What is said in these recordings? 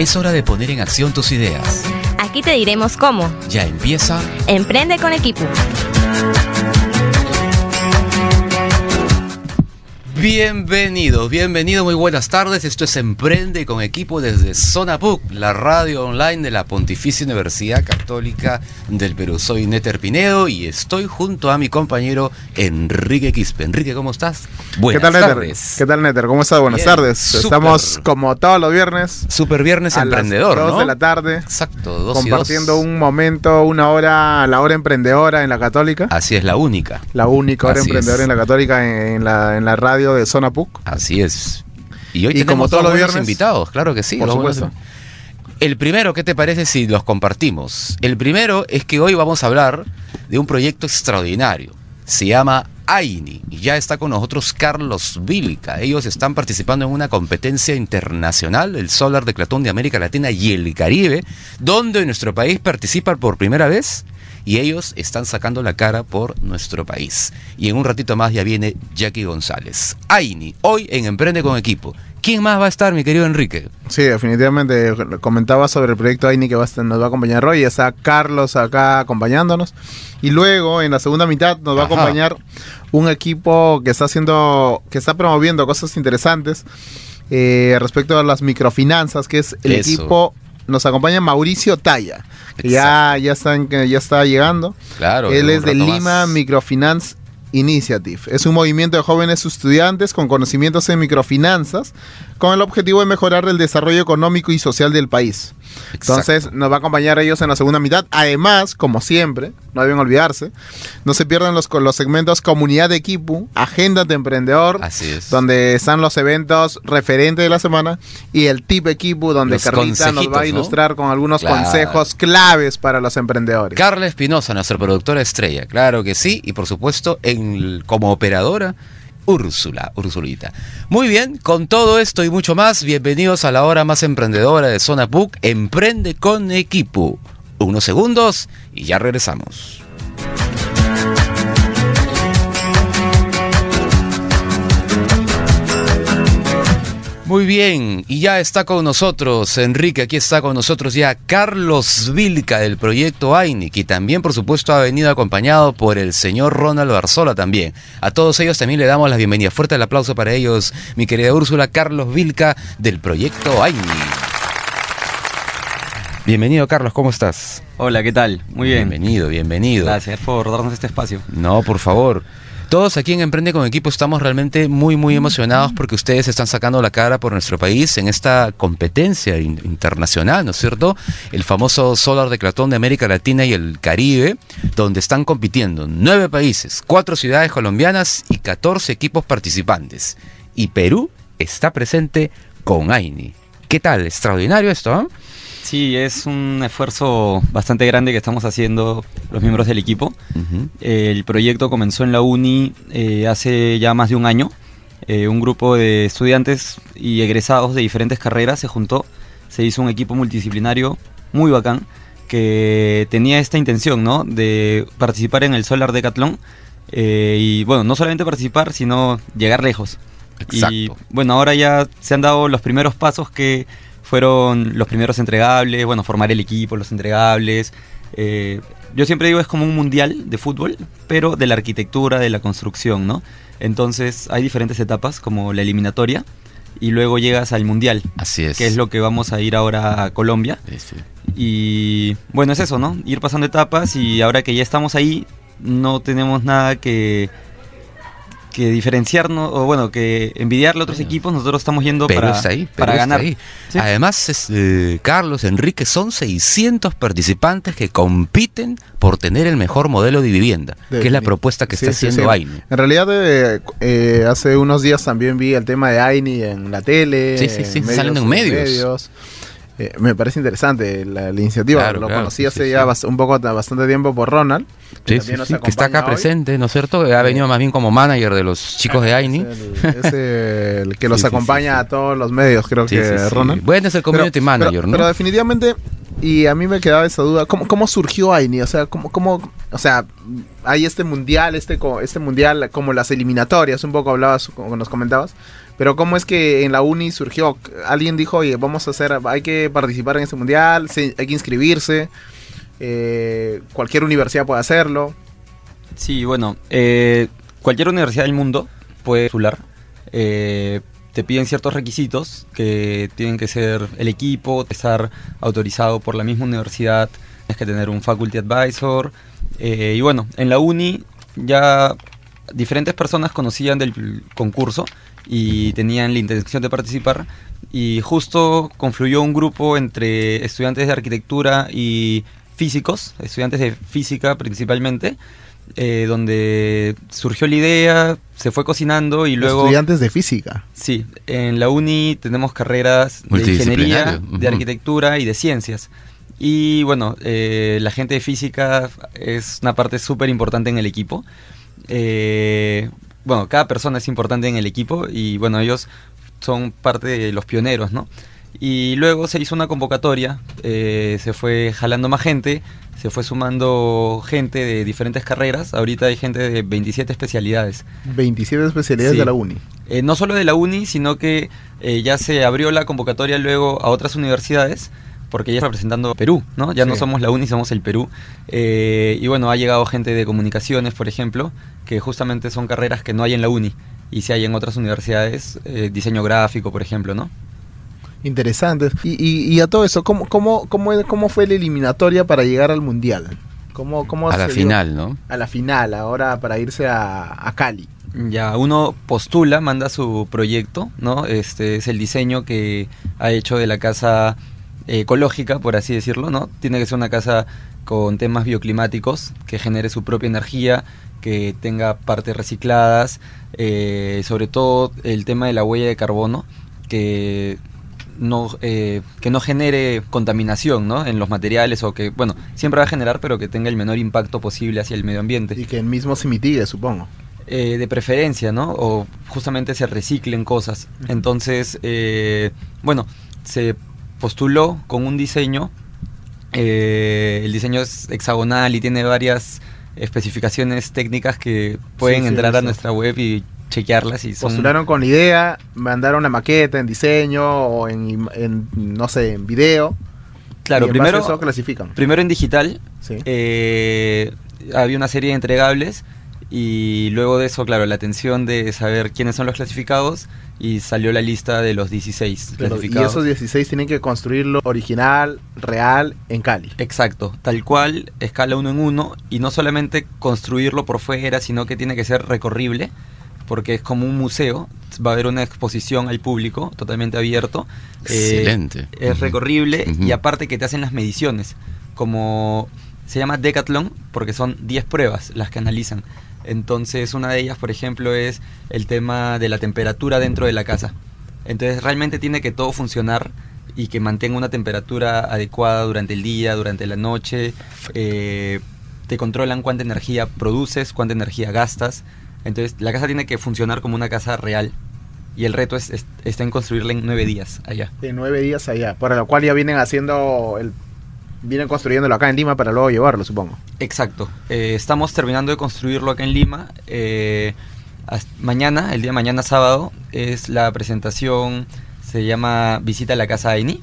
Es hora de poner en acción tus ideas. Aquí te diremos cómo. Ya empieza Emprende con Equipo. Bienvenidos, muy buenas tardes. Esto es Emprende con Equipo desde Zona PUC, la radio online de la Pontificia Universidad Católica del Perú. Soy Néter Pinedo y estoy junto a mi compañero Enrique Quispe. Enrique, ¿cómo estás? Buenas tardes. ¿Qué tal, Néter? ¿Cómo estás? Buenas tardes. Estamos como todos los viernes. Super viernes emprendedor, las 2 ¿no? de la tarde. Exacto, 2 compartiendo un momento, una hora, la hora emprendedora en la Católica. Así es, la única. La única hora emprendedora en la Católica en la radio de Zona PUC. Así es. Y hoy tenemos como todos los viernes invitados, claro que sí. Por supuesto. El primero, ¿qué te parece si los compartimos? El primero es que hoy vamos a hablar de un proyecto extraordinario. Se llama AINI y ya está con nosotros Carlos Vilca. Ellos están participando en una competencia internacional, el Solar Decathlon de América Latina y el Caribe, donde nuestro país participa por primera vez. Y ellos están sacando la cara por nuestro país. Y en un ratito más ya viene Jackie González. AINI, hoy en Emprende con Equipo. ¿Quién más va a estar, mi querido Enrique? Sí, definitivamente. Comentaba sobre el proyecto AINI que nos va a acompañar hoy. Está Carlos acá acompañándonos. Y luego, en la segunda mitad, nos va a acompañar un equipo que está promoviendo cosas interesantes respecto a las microfinanzas, que es el equipo. Nos acompaña Mauricio Talla, que ya está llegando. Claro. Él es de Lima Microfinance Initiative. Es un movimiento de jóvenes estudiantes con conocimientos en microfinanzas con el objetivo de mejorar el desarrollo económico y social del país. Entonces nos va a acompañar ellos en la segunda mitad. Además, como siempre, no deben olvidarse, no se pierdan los segmentos Comunidad de Equipo, Agenda de Emprendedor, así es, donde están los eventos referentes de la semana, y el Tip Equipo, donde Carlita nos va a ilustrar con algunos consejos claves para los emprendedores. Carla Espinosa, nuestra productora estrella, claro que sí, y por supuesto como operadora Ursulita. Muy bien, con todo esto y mucho más, bienvenidos a la hora más emprendedora de Zona PUC, Emprende con Equipo. Unos segundos y ya regresamos. Muy bien, y ya está con nosotros, Enrique, aquí está con nosotros ya Carlos Vilca del proyecto AINI, que también por supuesto ha venido acompañado por el señor Ronald Barzola también. A todos ellos también le damos la bienvenida. Fuerte el aplauso para ellos, mi querida Úrsula. Carlos Vilca del proyecto AINI. Bienvenido, Carlos, ¿cómo estás? Hola, ¿qué tal? Muy bien. Bienvenido. Gracias por darnos este espacio. No, por favor. Todos aquí en Emprende con Equipo estamos realmente muy emocionados porque ustedes están sacando la cara por nuestro país en esta competencia internacional, ¿no es cierto? El famoso Solar Decathlon de América Latina y el Caribe, donde están compitiendo 9 países, 4 ciudades colombianas y 14 equipos participantes. Y Perú está presente con AINI. ¿Qué tal? Extraordinario esto, ¿eh? Sí, es un esfuerzo bastante grande que estamos haciendo los miembros del equipo. El proyecto comenzó en la uni hace ya más de un año. Un grupo de estudiantes y egresados de diferentes carreras se juntó. Se hizo un equipo multidisciplinario muy bacán que tenía esta intención, ¿no?, de participar en el Solar Decathlon. Y bueno, no solamente participar, sino llegar lejos. Exacto. Y bueno, ahora ya se han dado los primeros pasos, que fueron los primeros entregables, bueno, formar el equipo, los entregables. Yo siempre digo, es como un mundial de fútbol, pero de la arquitectura, de la construcción, ¿no? Entonces hay diferentes etapas, como la eliminatoria, y luego llegas al mundial. Así es. Que es lo que vamos a ir ahora a Colombia. Sí. Y bueno, es eso, ¿no? Ir pasando etapas, y ahora que ya estamos ahí, no tenemos nada que diferenciarnos, o bueno, que envidiarle a otros equipos. Nosotros estamos yendo para ganar. ¿Sí? Además, Carlos, Enrique, son 600 participantes que compiten por tener el mejor modelo de vivienda, que es la propuesta que está haciendo AINI. En realidad, hace unos días también vi el tema de AINI en la tele. Sí, salen en medios. Me parece interesante la iniciativa. Claro, lo conocí hace ya bastante tiempo por Ronald, que está acá hoy presente, ¿no es cierto? Ha venido más bien como manager de los chicos de AINI. Es el que los acompaña a todos los medios, creo que Ronald. Bueno, es el community manager, ¿no? Pero definitivamente, y a mí me quedaba esa duda, ¿cómo surgió AINI? O sea, hay este mundial, este mundial, como las eliminatorias, un poco hablabas, como nos comentabas, Pero ¿cómo es que en la uni surgió? Alguien dijo, oye, hay que participar en este mundial, hay que inscribirse, cualquier universidad puede hacerlo. Sí, bueno, cualquier universidad del mundo puede postular. Te piden ciertos requisitos que tienen que ser el equipo, estar autorizado por la misma universidad, tienes que tener un faculty advisor. Y bueno, en la uni ya diferentes personas conocían del concurso y tenían la intención de participar, y justo confluyó un grupo entre estudiantes de arquitectura y físicos, estudiantes de física principalmente, donde surgió la idea, se fue cocinando y luego... Estudiantes de física. Sí, en la uni tenemos carreras de ingeniería, de arquitectura y de ciencias. Y bueno, la gente de física es una parte súper importante en el equipo. Bueno, cada persona es importante en el equipo y bueno, ellos son parte de los pioneros, ¿no? Y luego se hizo una convocatoria, se fue jalando más gente, se fue sumando gente de diferentes carreras. Ahorita hay gente de 27 especialidades. 27 especialidades, sí, de la uni. No solo de la uni, sino que ya se abrió la convocatoria luego a otras universidades, porque ya está representando a Perú, ¿no? Ya sí, no somos la uni, somos el Perú. Y bueno, ha llegado gente de comunicaciones, por ejemplo, que justamente son carreras que no hay en la uni y sí hay en otras universidades, diseño gráfico, por ejemplo, ¿no? Interesante. Y a todo eso, ¿cómo fue la eliminatoria para llegar al mundial? ¿Cómo a la final, ¿no? A la final, ahora para irse a Cali. Ya, uno postula, manda su proyecto, ¿no? Este es el diseño que ha hecho de la casa ecológica, por así decirlo, ¿no? Tiene que ser una casa con temas bioclimáticos, que genere su propia energía, que tenga partes recicladas, sobre todo el tema de la huella de carbono, que no genere contaminación, ¿no? En los materiales, o que, bueno, siempre va a generar, pero que tenga el menor impacto posible hacia el medio ambiente. Y que el mismo se mitigue, supongo. De preferencia, ¿no? O justamente se reciclen cosas. Entonces, bueno, se postuló con un diseño. El diseño es hexagonal y tiene varias especificaciones técnicas que pueden entrar a nuestra web y chequearlas. Y postularon con la idea, mandaron la maqueta en diseño o en no sé, en video. Claro, primero eso clasifican. Primero en digital. Sí. Había una serie de entregables. Y luego de eso, claro, la atención de saber quiénes son los clasificados, y salió la lista de los 16 clasificados. Y esos 16 tienen que construirlo original, real, en Cali. Exacto, tal cual, escala 1 en 1, y no solamente construirlo por fuera, sino que tiene que ser recorrible, porque es como un museo, va a haber una exposición al público, totalmente abierto. Excelente. Es recorrible, y aparte que te hacen las mediciones, como se llama Decathlon, porque son 10 pruebas las que analizan. Entonces una de ellas, por ejemplo, es el tema de la temperatura dentro de la casa. Entonces realmente tiene que todo funcionar y que mantenga una temperatura adecuada durante el día, durante la noche. Te controlan cuánta energía produces, cuánta energía gastas. Entonces la casa tiene que funcionar como una casa real. Y el reto está en construirla en 9 días allá. En 9 días allá, para lo cual ya vienen vienen construyéndolo acá en Lima para luego llevarlo, supongo. Exacto. Estamos terminando de construirlo acá en Lima. Mañana, el día de mañana sábado, es la presentación, se llama Visita a la Casa Aini.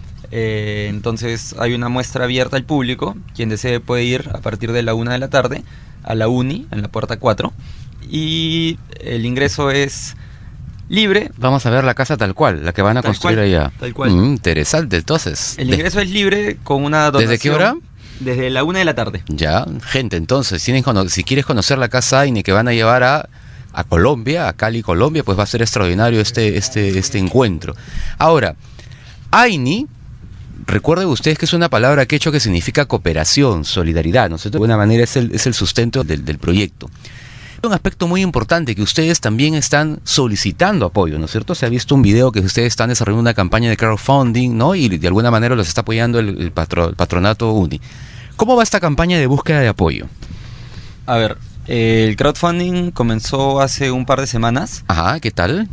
Entonces hay una muestra abierta al público. Quien desee puede ir a partir de la 1 de la tarde a la uni, en la puerta 4. Y el ingreso es libre. Vamos a ver la casa tal cual, la que van a construir allá. Tal cual. Interesante, entonces. El ingreso es libre con una donación. ¿Desde qué hora? Desde la 1 de la tarde. Ya, gente, entonces, si quieres conocer la casa Aini que van a llevar a Colombia, a Cali, Colombia, pues va a ser extraordinario este encuentro. Ahora, Aini, recuerden ustedes que es una palabra quechua que significa cooperación, solidaridad, ¿no es cierto? De alguna manera es el sustento del proyecto. Un aspecto muy importante que ustedes también están solicitando apoyo, ¿no es cierto? Se ha visto un video que ustedes están desarrollando una campaña de crowdfunding, ¿no? Y de alguna manera los está apoyando el patronato UNI. ¿Cómo va esta campaña de búsqueda de apoyo? A ver, el crowdfunding comenzó hace un par de semanas. Ajá, ¿qué tal?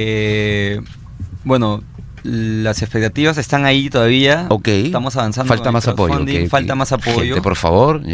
Bueno, las expectativas están ahí todavía. Ok. Estamos avanzando. Falta más apoyo. Falta más apoyo. Gente, por favor, ya.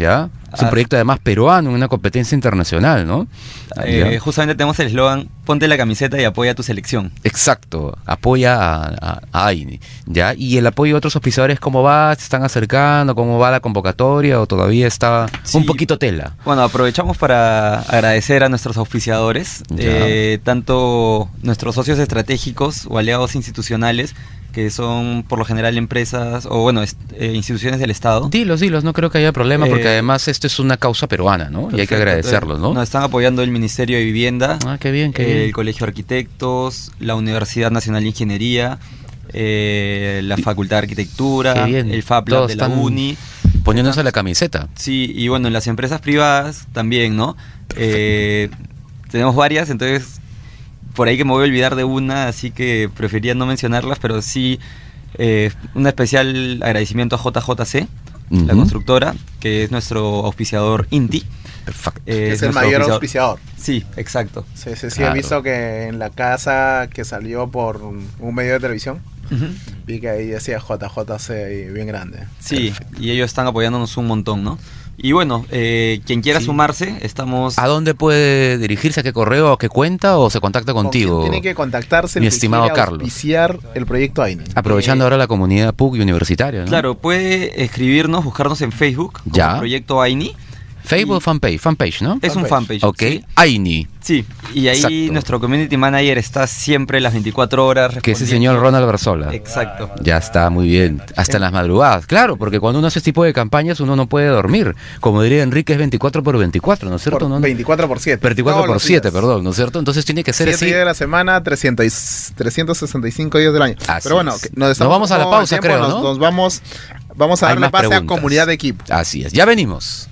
Es un proyecto además peruano en una competencia internacional, ¿no? Justamente tenemos el eslogan, ponte la camiseta y apoya a tu selección. Exacto, apoya a AINI, ¿ya? Y el apoyo de otros auspiciadores, ¿cómo va? ¿Se están acercando? ¿Cómo va la convocatoria? ¿O todavía está un poquito tela? Bueno, aprovechamos para agradecer a nuestros auspiciadores, tanto nuestros socios estratégicos o aliados institucionales, que son por lo general empresas o bueno, instituciones del Estado. Dilos, no creo que haya problema porque además esto es una causa peruana, ¿no? Perfecto. Y hay que agradecerlos, ¿no? Nos están apoyando el Ministerio de Vivienda, qué bien, el Colegio de Arquitectos, la Universidad Nacional de Ingeniería, la Facultad de Arquitectura, el FAPLAB de la UNI. Poniéndose la camiseta. Sí, y bueno, en las empresas privadas también, ¿no? Tenemos varias, entonces por ahí que me voy a olvidar de una, así que prefería no mencionarlas, pero sí un especial agradecimiento a JJC, la constructora, que es nuestro auspiciador INTI. Perfecto. Es el mayor auspiciador. Sí, exacto. Sí, claro. He visto que en la casa que salió por un medio de televisión, vi que ahí decía JJC ahí bien grande. Sí, perfecto. Y ellos están apoyándonos un montón, ¿no? Y bueno, quien quiera sumarse, estamos... ¿A dónde puede dirigirse? ¿A qué correo? ¿A qué cuenta? ¿O se contacta contigo? Tiene que contactarse mi estimado Carlos. Auspiciar el proyecto AINI. Aprovechando ahora la comunidad PUC y universitaria, ¿no? Claro, puede escribirnos, buscarnos en Facebook como Proyecto AINI. Facebook fanpage, ¿no? Es un fanpage. Ok, ¿sí? AINI. Sí, y ahí exacto. Nuestro community manager está siempre las 24 horas que es el señor Ronald Barzola. Exacto. Ya está, muy bien. Hasta en las madrugadas. Claro, porque cuando uno hace este tipo de campañas uno no puede dormir. Como diría Enrique, es 24/24, ¿no es cierto? 24/7. 24/7, perdón, ¿no es cierto? Entonces tiene que ser 7 días de la semana, 365 días del año. Así pero bueno, nos vamos a la pausa, creo, ¿no? Nos vamos a darle pase a comunidad de equipo. Así es, ya venimos.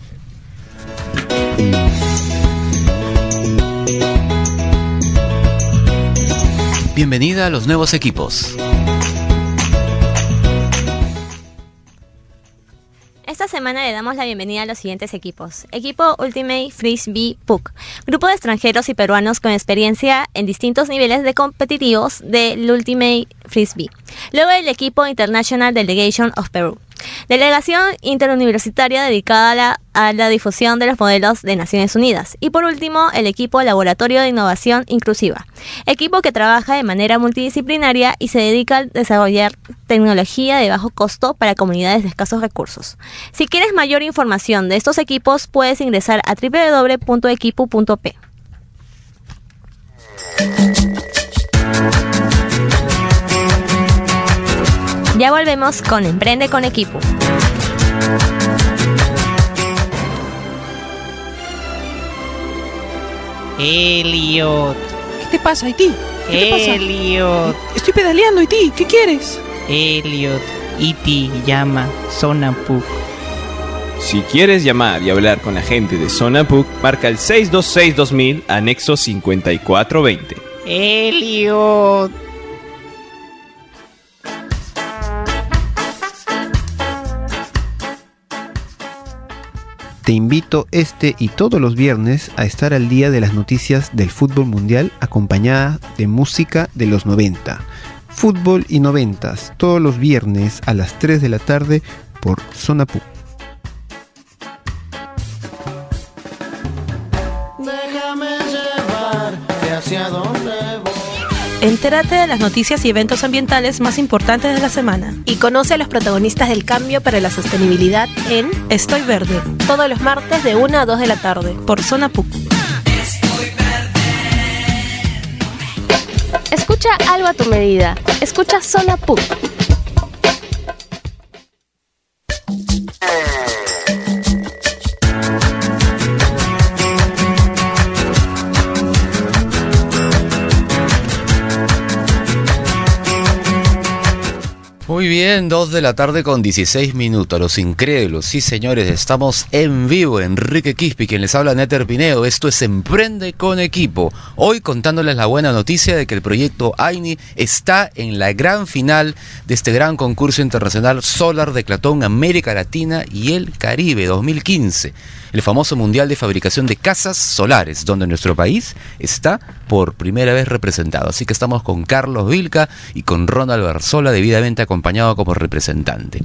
Bienvenida a los nuevos equipos. Esta semana le damos la bienvenida a los siguientes equipos. Equipo Ultimate Frisbee PUC, grupo de extranjeros y peruanos con experiencia en distintos niveles de competitivos del Ultimate Frisbee. Luego el equipo International Delegation of Peru, delegación interuniversitaria dedicada a la difusión de los modelos de Naciones Unidas. Y por último, el equipo Laboratorio de Innovación Inclusiva, equipo que trabaja de manera multidisciplinaria y se dedica a desarrollar tecnología de bajo costo para comunidades de escasos recursos. Si quieres mayor información de estos equipos, puedes ingresar a www.equipo.p. Ya volvemos con Emprende con Equipo. Elliot. ¿Qué te pasa, Iti? ¿Qué te pasa? Elliot. Estoy pedaleando, Iti. ¿Qué quieres? Elliot. Iti llama Zona PUC. Si quieres llamar y hablar con la gente de Zona PUC, marca el 626-2000, anexo 5420. Elliot. Te invito este y todos los viernes a estar al día de las noticias del fútbol mundial acompañada de música de los 90. Fútbol y noventas, todos los viernes a las 3 de la tarde por Zona PUC. Déjame llevarte hacia donde voy. Entérate de las noticias y eventos ambientales más importantes de la semana. Y conoce a los protagonistas del cambio para la sostenibilidad en Estoy Verde. Todos los martes de 1 a 2 de la tarde. Por Zona PUC. Escucha algo a tu medida. Escucha Zona PUC. Muy bien, 2 de la tarde con 16 minutos. Los incrédulos, sí señores, estamos en vivo. Enrique Quispe, quien les habla, Néter Pineo. Esto es Emprende con Equipo. Hoy contándoles la buena noticia de que el proyecto AINI está en la gran final de este gran concurso internacional Solar Decathlon América Latina y el Caribe 2015. El famoso mundial de fabricación de casas solares, donde nuestro país está por primera vez representado. Así que estamos con Carlos Vilca y con Ronald Barzola, debidamente acompañado como representante.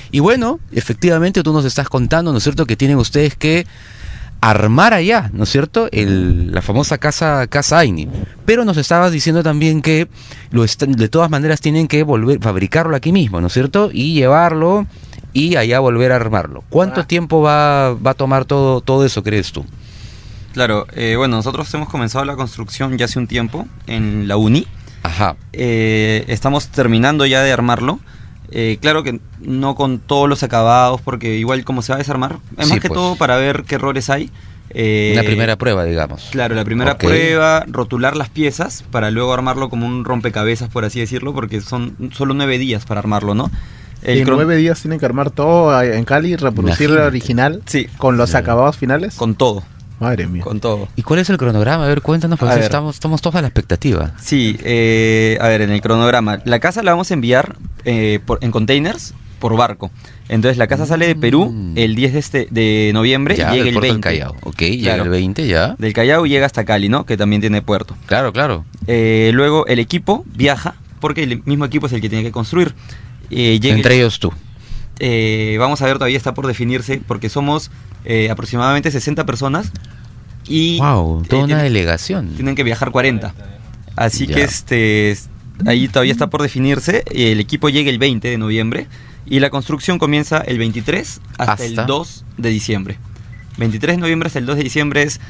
Y bueno, efectivamente tú nos estás contando, ¿no es cierto?, que tienen ustedes que armar allá, ¿no es cierto?, la famosa casa Aini. Pero nos estabas diciendo también que de todas maneras tienen que volver a fabricarlo aquí mismo, ¿no es cierto?, y llevarlo y allá volver a armarlo. ¿Cuánto tiempo va a tomar todo eso, crees tú? Claro, bueno, nosotros hemos comenzado la construcción ya hace un tiempo en la uni. Ajá. Estamos terminando ya de armarlo. Claro que no con todos los acabados, porque igual como se va a desarmar, es Sí, más que pues. todo para ver qué errores hay. Una primera prueba, digamos. Claro, la primera Ok. prueba, rotular las piezas para luego armarlo como un rompecabezas, por así decirlo, porque son solo 9 días para armarlo, ¿no? En 9 días tienen que armar todo en Cali, reproducir el Imagínate. original Sí, con los acabados finales. con todo, Madre mía. con todo. ¿Y cuál es el cronograma? A ver, cuéntanos, porque A ver. estamos todos a la expectativa. Sí, a ver, en el cronograma, la casa la vamos a enviar en containers por barco. Entonces la casa sale de Perú el 10 de noviembre Ya, y llega del el puerto del 20. Callao. Ok, llega Claro. el 20 ya. Del Callao llega hasta Cali, ¿no? Que también tiene puerto. Claro, claro. Luego el equipo viaja, porque el mismo equipo es el que tiene que construir. Llega Entre ellos tú. vamos a ver, todavía está por definirse, porque somos aproximadamente 60 personas y Wow, toda una tienen- delegación. tienen que viajar 40. Así Ya. que ahí todavía está por definirse. El equipo llega el 20 de noviembre y la construcción comienza el 23 hasta el 2 de diciembre. 23 de noviembre hasta el 2 de diciembre es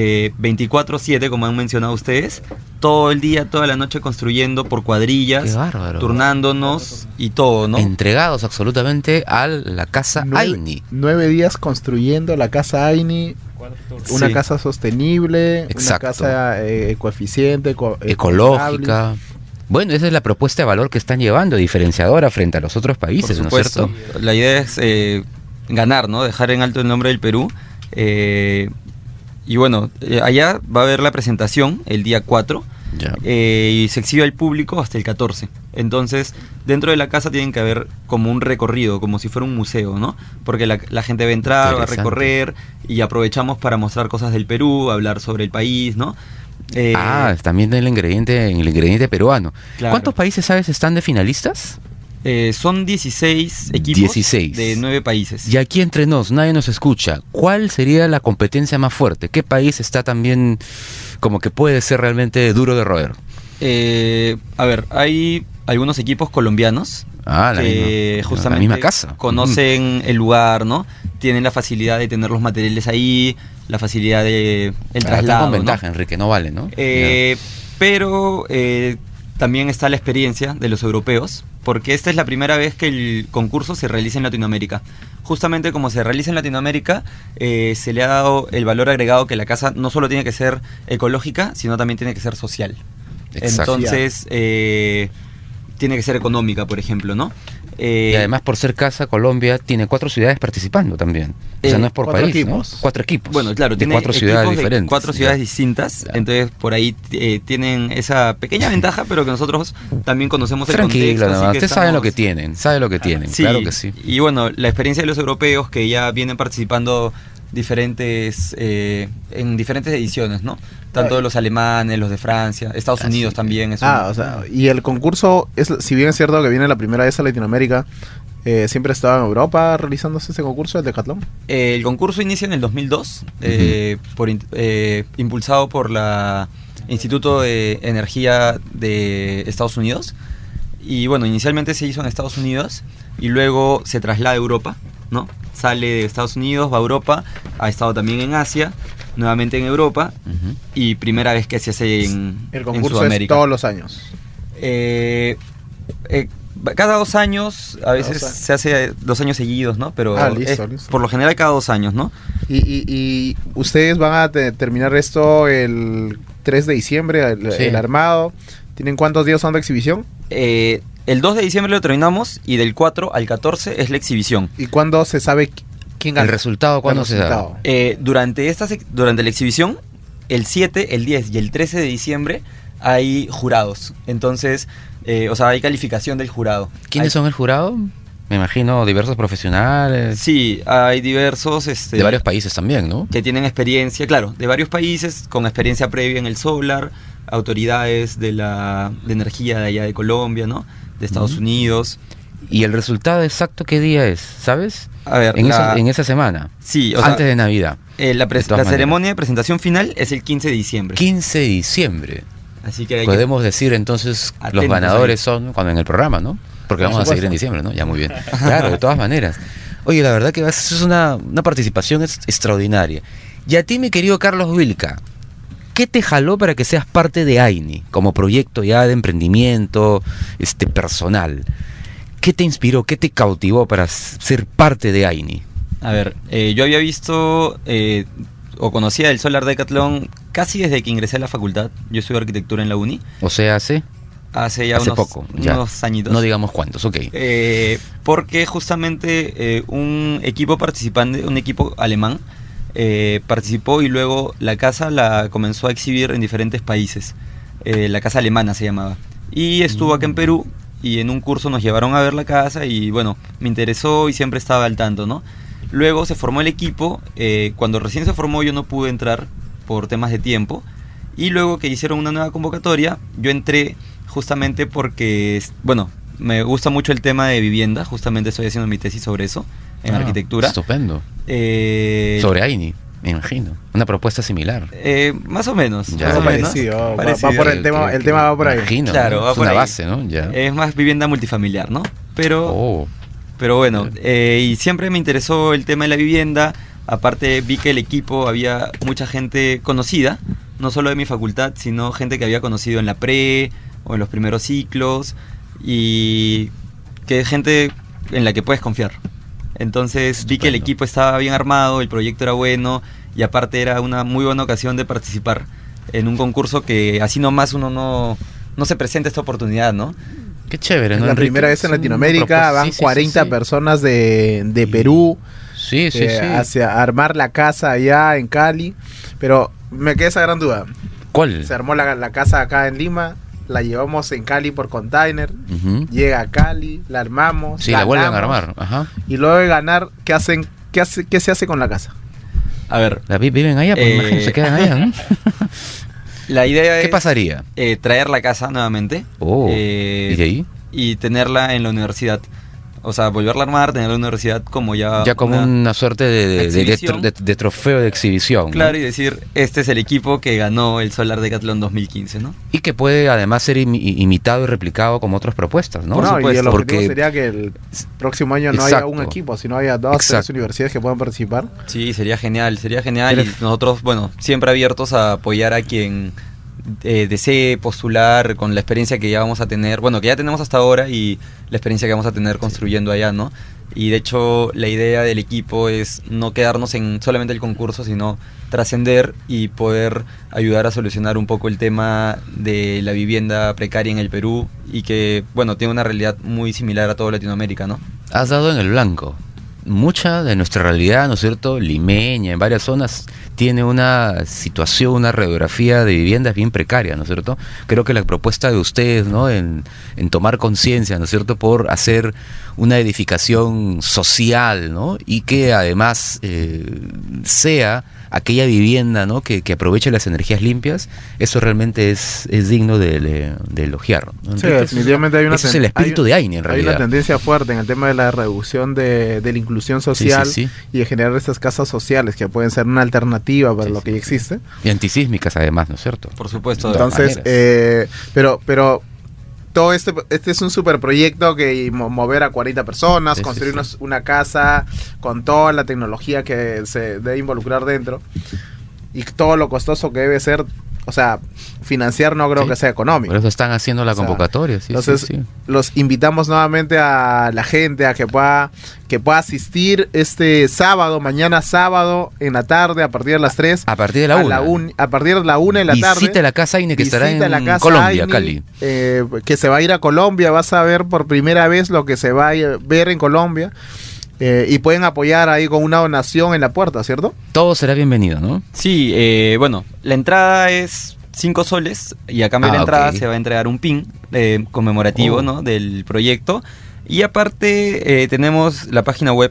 24/7, como han mencionado ustedes. Todo el día, toda la noche construyendo por cuadrillas, Qué bárbaro. turnándonos y todo, ¿no? Entregados absolutamente a la casa Aini. 9 días construyendo la casa Aini, una Sí. casa sostenible, una Exacto. casa ecoeficiente, Ecológica. Bueno, esa es la propuesta de valor que están llevando, diferenciadora frente a los otros países, Por ¿no es supuesto. cierto? La idea es ganar, ¿no? Dejar en alto el nombre del Perú. Y bueno, allá va a haber la presentación el día 4 Ya. y se exhibe al público hasta el 14. Entonces, dentro de la casa tienen que haber como un recorrido, como si fuera un museo, ¿no? Porque la gente va a entrar, va a Interesante. recorrer y aprovechamos para mostrar cosas del Perú, hablar sobre el país, ¿no? También el ingrediente peruano. Claro. ¿Cuántos países, sabes, están de finalistas? Son 16 equipos 16. de 9 países. Y aquí entre nos, nadie nos escucha. ¿Cuál sería la competencia más fuerte? ¿Qué país está también como que puede ser realmente duro de roer? A ver, hay algunos equipos colombianos que justamente la misma casa. conocen el lugar, ¿no? Tienen la facilidad de tener los materiales ahí, la facilidad de el Está traslado, con ¿no? ventaja, Enrique, no vale, ¿no? Pero también está la experiencia de los europeos, porque esta es la primera vez que el concurso se realiza en Latinoamérica. Justamente como se realiza en Latinoamérica, se le ha dado el valor agregado que la casa no solo tiene que ser ecológica, sino también tiene que ser social. Exacto. Entonces, tiene que ser económica, por ejemplo, ¿no? Y además, por ser casa, Colombia tiene 4 ciudades participando también. O sea, no es por 4 país, equipos. ¿no? 4 equipos. Bueno, claro, de tiene 4 equipos ciudades de diferentes. 4 ciudades Ya. distintas, Ya. entonces por ahí tienen esa pequeña ventaja, pero que nosotros también conocemos el Tranquilo, contexto. nada así más. que Ustedes saben lo que estamos- tienen, saben lo que tienen, Sí, claro que sí. y bueno, la experiencia de los europeos que ya vienen participando en diferentes ediciones, ¿no? Tanto los alemanes, los de Francia, Estados Unidos también. O sea, y el concurso, si bien es cierto que viene la primera vez a Latinoamérica, siempre estaba en Europa realizándose ese concurso, el Decathlon. El concurso inicia en el 2002, impulsado por la Instituto de Energía de Estados Unidos. Y bueno, inicialmente se hizo en Estados Unidos y luego se traslada a Europa, ¿no? Sale de Estados Unidos, va a Europa, ha estado también en Asia, nuevamente en Europa y primera vez que se hace en El en concurso es Sudamérica. todos los años. Cada 2 años, a veces Cada 2 años. se hace 2 años seguidos, ¿no? Pero Listo. por lo general cada 2 años, ¿no? Y ustedes van a terminar esto el 3 de diciembre, Sí. el armado. ¿Tienen cuántos días son de exhibición? El 2 de diciembre lo terminamos y del 4 al 14 es la exhibición. ¿Y cuándo se sabe quién gana? El resultado, ¿cuándo El se da? resultado. Durante la exhibición, el 7, el 10 y el 13 de diciembre hay jurados. Entonces, hay calificación del jurado. ¿Quiénes son el jurado? Me imagino diversos profesionales. Sí, hay diversos... de varios países también, ¿no? Que tienen experiencia, claro, de varios países, con experiencia previa en el solar, autoridades de energía de allá de Colombia, ¿no? De Estados Unidos. ¿Y el resultado exacto qué día es? ¿Sabes? A ver, en esa semana. Sí, o antes sea, de Navidad. La ceremonia de presentación final es el 15 de diciembre. 15 de diciembre. Así que podemos decir entonces los ganadores son cuando en el programa, ¿no? Porque vamos a seguir en diciembre, ¿no? Ya, muy bien. Claro, de todas maneras. Oye, la verdad que es una participación extraordinaria. Y a ti, mi querido Carlos Vilca, ¿qué te jaló para que seas parte de AINI como proyecto ya de emprendimiento personal? ¿Qué te inspiró, qué te cautivó para ser parte de AINI? A ver, yo había visto o conocía el Solar Decathlon casi desde que ingresé a la facultad. Yo estudio arquitectura en la uni. O sea, hace unos añitos. No digamos cuántos, ok. Porque justamente un equipo participante, un equipo alemán, participó y luego la casa la comenzó a exhibir en diferentes países. La casa alemana se llamaba. Y estuvo acá en Perú y en un curso nos llevaron a ver la casa y bueno, me interesó y siempre estaba al tanto, ¿no? Luego se formó el equipo. Cuando recién se formó yo no pude entrar por temas de tiempo. Y luego que hicieron una nueva convocatoria, yo entré justamente porque, bueno, me gusta mucho el tema de vivienda. Justamente estoy haciendo mi tesis sobre eso, en arquitectura. Estupendo. Sobre AINI, me imagino. Una propuesta similar. Más o menos. Ya, más parecido. Va por el tema va por ahí. Imagino, claro, va es por una ahí. Base, ¿no? Ya. Es más vivienda multifamiliar, ¿no? Pero bueno, y siempre me interesó el tema de la vivienda. Aparte vi que el equipo había mucha gente conocida, no solo de mi facultad, sino gente que había conocido en la pre o en los primeros ciclos, y que es gente en la que puedes confiar. Entonces vi que el equipo estaba bien armado, el proyecto era bueno, y aparte era una muy buena ocasión de participar en un concurso que así nomás uno no se presenta esta oportunidad, ¿no? Qué chévere, ¿no? Es la primera vez en Latinoamérica, van 40 personas de Perú. Sí. Hacia armar la casa allá en Cali. Pero me queda esa gran duda. ¿Cuál? Se armó la casa acá en Lima, la llevamos en Cali por container, llega a Cali, la armamos. Sí, ganamos, la vuelven a armar. Ajá. Y luego de ganar, ¿qué se hace con la casa? A ver. ¿Viven allá? Pues imagino, se quedan allá, ¿no? La idea ¿Qué pasaría? Traer la casa nuevamente. ¿Y de ahí? Y tenerla en la universidad. O sea, volverla a armar, tener la universidad como ya como una suerte de trofeo de exhibición. Claro, ¿no? Y decir, este es el equipo que ganó el Solar Decathlon 2015, ¿no? Y que puede además ser imitado y replicado como otras propuestas, ¿no? Por supuesto. Y el objetivo sería que el próximo año no haya un equipo, sino haya 2 o 3 universidades que puedan participar. Sí, sería genial. Y nosotros, bueno, siempre abiertos a apoyar a quien desee postular con la experiencia que ya vamos a tener, bueno, que ya tenemos hasta ahora, y la experiencia que vamos a tener construyendo allá, ¿no? Y de hecho la idea del equipo es no quedarnos en solamente el concurso, sino trascender y poder ayudar a solucionar un poco el tema de la vivienda precaria en el Perú, y que, bueno, tiene una realidad muy similar a toda Latinoamérica, ¿no? Has dado en el blanco. Mucha de nuestra realidad, ¿no es cierto?, limeña, en varias zonas, tiene una situación, una radiografía de viviendas bien precaria, ¿no es cierto? Creo que la propuesta de ustedes, ¿no?, en tomar conciencia, ¿no es cierto?, por hacer una edificación social, ¿no?, y que además sea aquella vivienda, ¿no?, que aproveche las energías limpias, eso realmente es digno de elogiar, ¿no? Sí, definitivamente ese es el espíritu de AINI, en realidad. Hay una tendencia fuerte en el tema de la reducción de la inclusión social y de generar estas casas sociales que pueden ser una alternativa para lo que ya existe. Y antisísmicas además, ¿no es cierto? Por supuesto. Entonces, pero todo este es un super proyecto que mover a 40 personas, construir una casa con toda la tecnología que se debe involucrar dentro y todo lo costoso que debe ser. O sea, financiar no creo que sea económico. Por eso están haciendo la convocatoria. Entonces, los invitamos nuevamente a la gente a que pueda asistir este sábado, mañana sábado, en la tarde, a partir de las 3. A partir de la 1. A partir de la 1 de la tarde. Visita la casa AINI, que estará en Colombia, AINI, Cali. Que se va a ir a Colombia, vas a ver por primera vez lo que se va a ver en Colombia. Y pueden apoyar ahí con una donación en la puerta, ¿cierto? Todo será bienvenido, ¿no? Sí, bueno, la entrada es 5 soles y a cambio de la entrada se va a entregar un pin conmemorativo, ¿no?, del proyecto. Y aparte tenemos la página web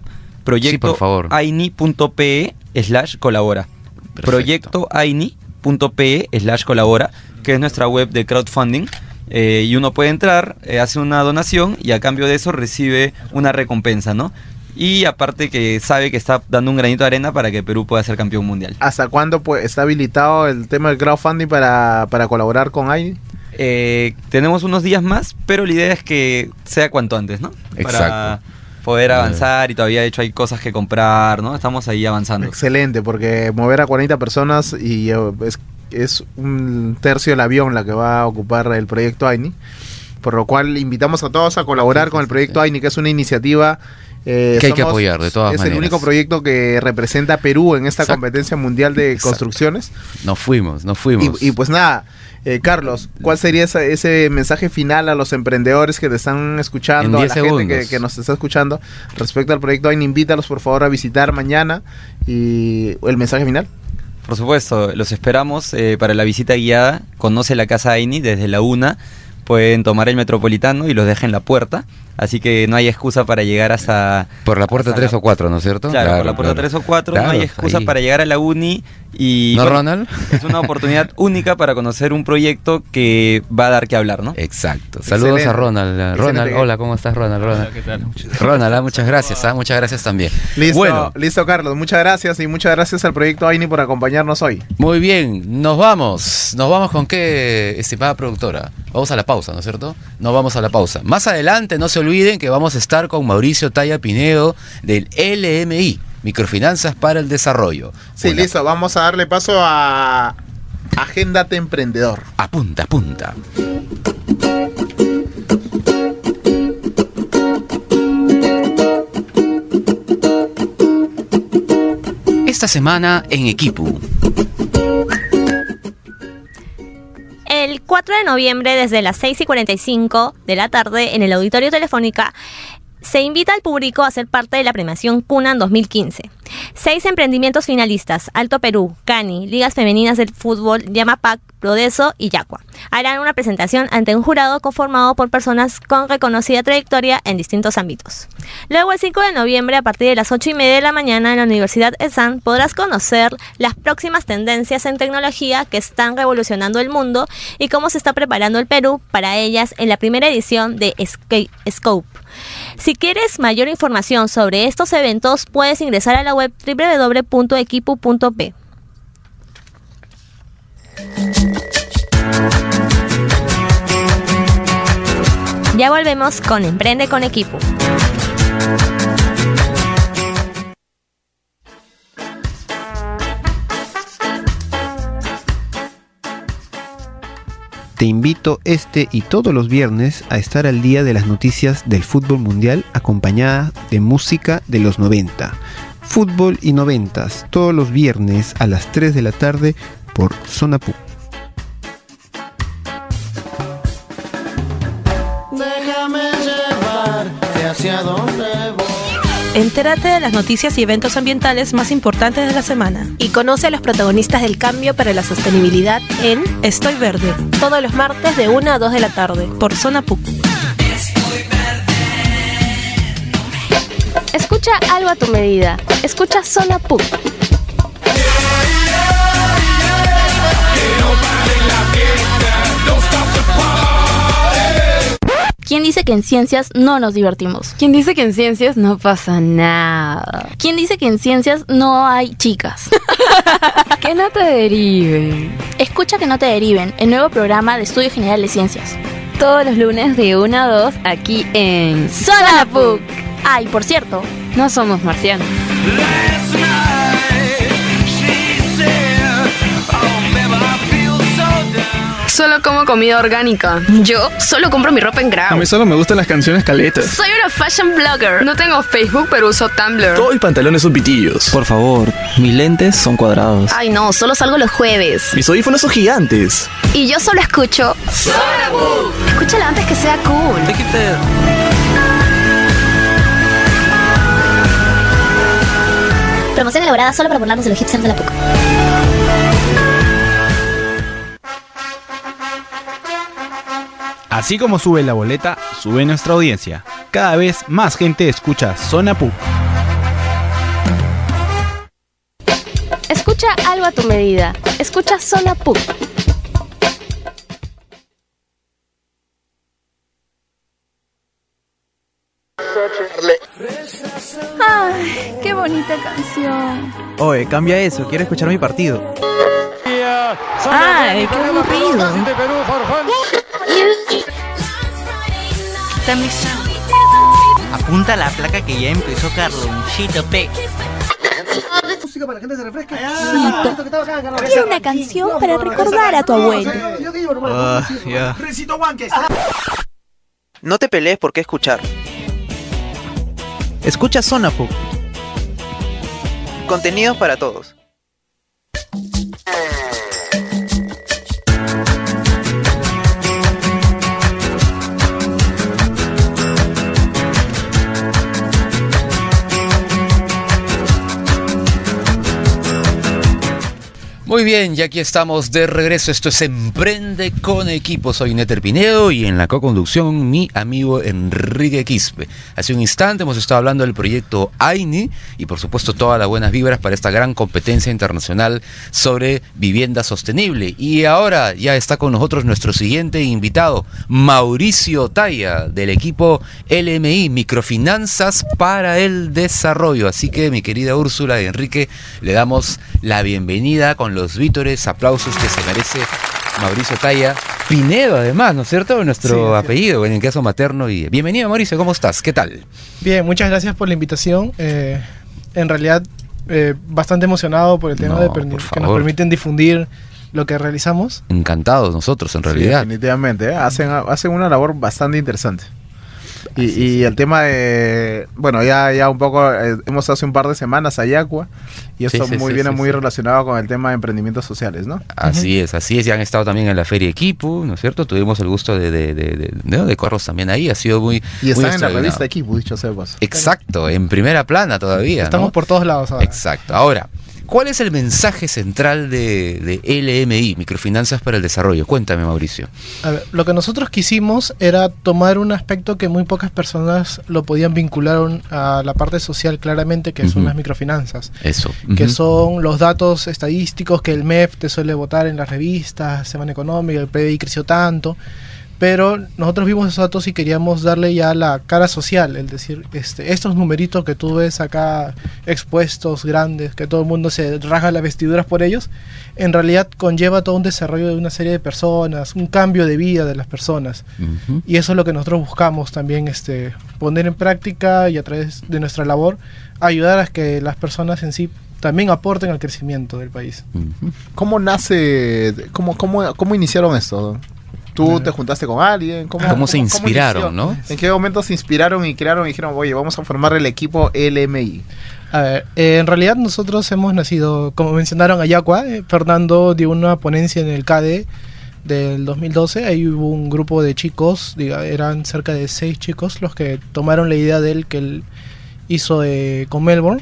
proyectoaini.pe/colabora. Proyectoaini.pe/colabora, que es nuestra web de crowdfunding. y uno puede entrar, hace una donación y a cambio de eso recibe una recompensa, ¿no? Y aparte que sabe que está dando un granito de arena para que Perú pueda ser campeón mundial. ¿Hasta cuándo está habilitado el tema del crowdfunding para colaborar con AINI? Tenemos unos días más, pero la idea es que sea cuanto antes, ¿no? Exacto. Para poder avanzar y todavía de hecho hay cosas que comprar, ¿no? Estamos ahí avanzando. Excelente, porque mover a 40 personas y es un tercio del avión la que va a ocupar el proyecto AINI, por lo cual invitamos a todos a colaborar con el proyecto AINI, que es una iniciativa que hay que apoyar de todas maneras. Es el único proyecto que representa a Perú en esta competencia mundial de construcciones. Nos fuimos. Y pues nada, Carlos, ¿cuál sería ese mensaje final a los emprendedores que te están escuchando, a la gente que nos está escuchando respecto al proyecto AINI? Invítalos por favor a visitar mañana. Y el mensaje final. Por supuesto, los esperamos para la visita guiada. Conoce la casa AINI desde la 1. Pueden tomar el Metropolitano y los deja en la puerta. Así que no hay excusa para llegar hasta... Por la puerta 3 o 4, ¿no es cierto? Claro, por la puerta 3 o 4. Claro, no hay excusa para llegar a la uni. Y ¿no, Ronald? Es una oportunidad única para conocer un proyecto que va a dar que hablar, ¿no? Exacto. Saludos a Ronald. Ronald, hola, ¿cómo estás, Ronald? Hola, ¿qué tal? Ronald, muchas gracias. Muchas gracias también. Listo, Carlos. Muchas gracias y muchas gracias al proyecto AINI por acompañarnos hoy. Muy bien, nos vamos. ¿Nos vamos con qué, estimada productora? Vamos a la pausa, ¿no es cierto? Nos vamos a la pausa. Más adelante, no se olviden que vamos a estar con Mauricio Talla Pinedo del LMI, Microfinanzas para el Desarrollo. Sí, listo. Vamos a darle paso a Agéndate Emprendedor. Apunta. Esta semana en Equipu. El 4 de noviembre, desde las 6:45 de la tarde, en el Auditorio Telefónica, se invita al público a ser parte de la premiación Cunan 2015. 6 emprendimientos finalistas: Alto Perú, Cani, Ligas Femeninas del Fútbol, Yamapac, Prodeso y Yacua, harán una presentación ante un jurado conformado por personas con reconocida trayectoria en distintos ámbitos. Luego, el 5 de noviembre, a partir de las 8:30 de la mañana, en la Universidad ESAN, podrás conocer las próximas tendencias en tecnología que están revolucionando el mundo y cómo se está preparando el Perú para ellas en la primera edición de Scope. Si quieres mayor información sobre estos eventos, puedes ingresar a la web www.equipu.p. Ya volvemos con Emprende con Equipu. Te invito este y todos los viernes a estar al día de las noticias del fútbol mundial acompañada de música de los 90. Fútbol y noventas, todos los viernes a las 3 de la tarde por Zona PUC. Déjame llevarte hacia donde voy. Entérate de las noticias y eventos ambientales más importantes de la semana. Y conoce a los protagonistas del cambio para la sostenibilidad en Estoy Verde, todos los martes de 1 a 2 de la tarde por Zona PUC. Escucha algo a tu medida. Escucha Zona PUC. ¿Quién dice que en ciencias no nos divertimos? ¿Quién dice que en ciencias no pasa nada? ¿Quién dice que en ciencias no hay chicas? Que no te deriven. Escucha Que no te deriven, el nuevo programa de Estudio General de Ciencias. Todos los lunes de 1 a 2 aquí en Zona PUC. Ah, y por cierto, no somos marcianos. Solo como comida orgánica. Yo solo compro mi ropa en Grau. A mí solo me gustan las canciones caletas. Soy una fashion blogger. No tengo Facebook, pero uso Tumblr. Todo y pantalones son pitillos. Por favor, mis lentes son cuadrados. Ay no, solo salgo los jueves. Mis audífonos son gigantes. Y yo solo escucho Zona PUC. Escúchala antes que sea cool. Promoción elaborada solo para burlarnos de los hipsters de la PUC. Así como sube la boleta, sube nuestra audiencia. Cada vez más gente escucha Zona PUC. Escucha algo a tu medida. Escucha Zona PUC. bonita canción. Oye, cambia eso, quiero escuchar mi partido. ¡Ay, qué aburrido! Apunta a la placa que ya empezó Carlonchito P. Para que la gente se refresque. Quiero una canción para recordar a tu abuelo. No te pelees por qué escuchar. Escucha Zona PUC. Contenidos para todos. Muy bien, y aquí estamos de regreso. Esto es Emprende con Equipo. Soy Néter Pinedo y en la co-conducción mi amigo Enrique Quispe. Hace un instante hemos estado hablando del proyecto AINI y por supuesto todas las buenas vibras para esta gran competencia internacional sobre vivienda sostenible. Y ahora ya está con nosotros nuestro siguiente invitado, Mauricio Taya, del equipo LMI, Microfinanzas para el Desarrollo. Así que mi querida Úrsula y Enrique, le damos la bienvenida con los vítores, aplausos que se merece Mauricio Taya Pinedo, además, ¿no es cierto? Nuestro apellido, en el caso materno. Y bienvenido, Mauricio, ¿cómo estás? ¿Qué tal? Bien, muchas gracias por la invitación. En realidad, bastante emocionado por el tema que nos permiten difundir lo que realizamos. Encantados nosotros, en realidad. Sí, definitivamente, hacen una labor bastante interesante. Y el tema de, bueno, ya un poco, hemos hace un par de semanas a Yacua, y esto viene muy relacionado con el tema de emprendimientos sociales, ¿no? Así es, y han estado también en la Feria Equipo, ¿no es cierto? Tuvimos el gusto de correrlos también ahí, ha sido muy y están en la revista Equipo, dicho sea paso. Exacto, en primera plana todavía, estamos por todos lados ahora. Exacto, ahora, ¿cuál es el mensaje central de LMI, Microfinanzas para el Desarrollo? Cuéntame, Mauricio. A ver, lo que nosotros quisimos era tomar un aspecto que muy pocas personas lo podían vincular a la parte social claramente, que son las microfinanzas. Eso. Que son los datos estadísticos que el MEF te suele botar en las revistas, Semana Económica, el PBI creció tanto. Pero nosotros vimos esos datos y queríamos darle ya la cara social, es decir, estos numeritos que tú ves acá expuestos, grandes, que todo el mundo se rasga las vestiduras por ellos, en realidad conlleva todo un desarrollo de una serie de personas, un cambio de vida de las personas. Y eso es lo que nosotros buscamos también poner en práctica y a través de nuestra labor ayudar a que las personas en sí también aporten al crecimiento del país. ¿Cómo nace, cómo iniciaron esto? ¿Tú te juntaste con alguien? ¿Cómo se inspiraron, no? ¿En qué momento se inspiraron y crearon y dijeron, oye, vamos a formar el equipo LMI? A ver, en realidad nosotros hemos nacido, como mencionaron a Yacua, Fernando dio una ponencia en el CADE del 2012, ahí hubo un grupo de chicos, eran cerca de 6 chicos los que tomaron la idea de él que él hizo con Melbourne.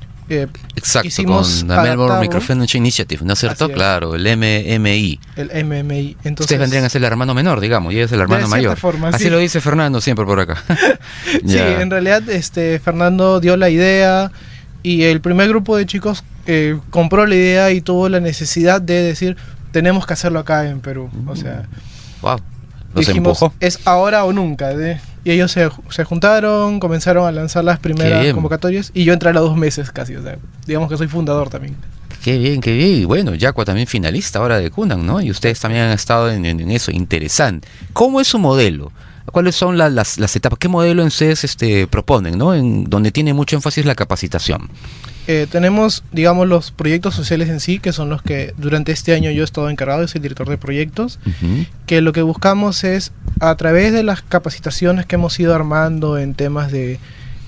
Exacto, con la Melbourne Microfinance Initiative, ¿no es cierto? Claro, el MMI. El MMI. Entonces, ustedes vendrían a ser el hermano menor, digamos, y él es el hermano mayor. Forma, así lo dice Fernando siempre por acá. Sí, en realidad Fernando dio la idea y el primer grupo de chicos compró la idea y tuvo la necesidad de decir, tenemos que hacerlo acá en Perú. O sea, wow. Dijimos, es ahora o nunca. Y ellos se juntaron, comenzaron a lanzar las primeras convocatorias y yo entré a los 2 meses casi, o sea, digamos que soy fundador también. Qué bien, qué bien. Y bueno, Yacua también finalista ahora de Kundan, ¿no? Y ustedes también han estado en eso, interesante. ¿Cómo es su modelo? ¿Cuáles son las etapas? ¿Qué modelo ustedes proponen, ¿no? En donde tiene mucho énfasis la capacitación. Tenemos, digamos, los proyectos sociales en sí, que son los que durante este año yo he estado encargado, yo soy el director de proyectos, que lo que buscamos es, a través de las capacitaciones que hemos ido armando en temas de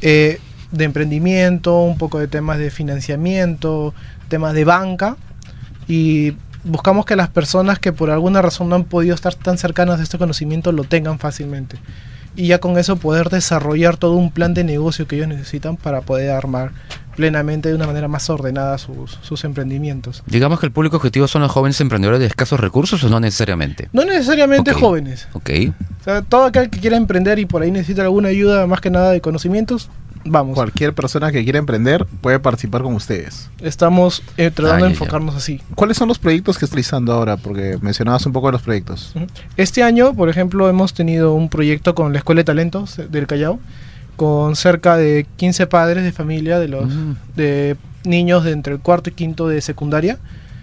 emprendimiento, un poco de temas de financiamiento, temas de banca, y buscamos que las personas que por alguna razón no han podido estar tan cercanas a este conocimiento lo tengan fácilmente. Y ya con eso poder desarrollar todo un plan de negocio que ellos necesitan para poder armar plenamente de una manera más ordenada sus emprendimientos. Digamos que el público objetivo son los jóvenes emprendedores de escasos recursos, ¿o no necesariamente? No necesariamente jóvenes. O sea, todo aquel que quiera emprender y por ahí necesita alguna ayuda, más que nada de conocimientos, vamos. Cualquier persona que quiera emprender puede participar con ustedes. Estamos tratando de enfocarnos así. ¿Cuáles son los proyectos que estás realizando ahora? Porque mencionabas un poco de los proyectos. Este año, por ejemplo, hemos tenido un proyecto con la Escuela de Talentos del Callao, con cerca de 15 padres de familia de niños de entre el cuarto y quinto de secundaria.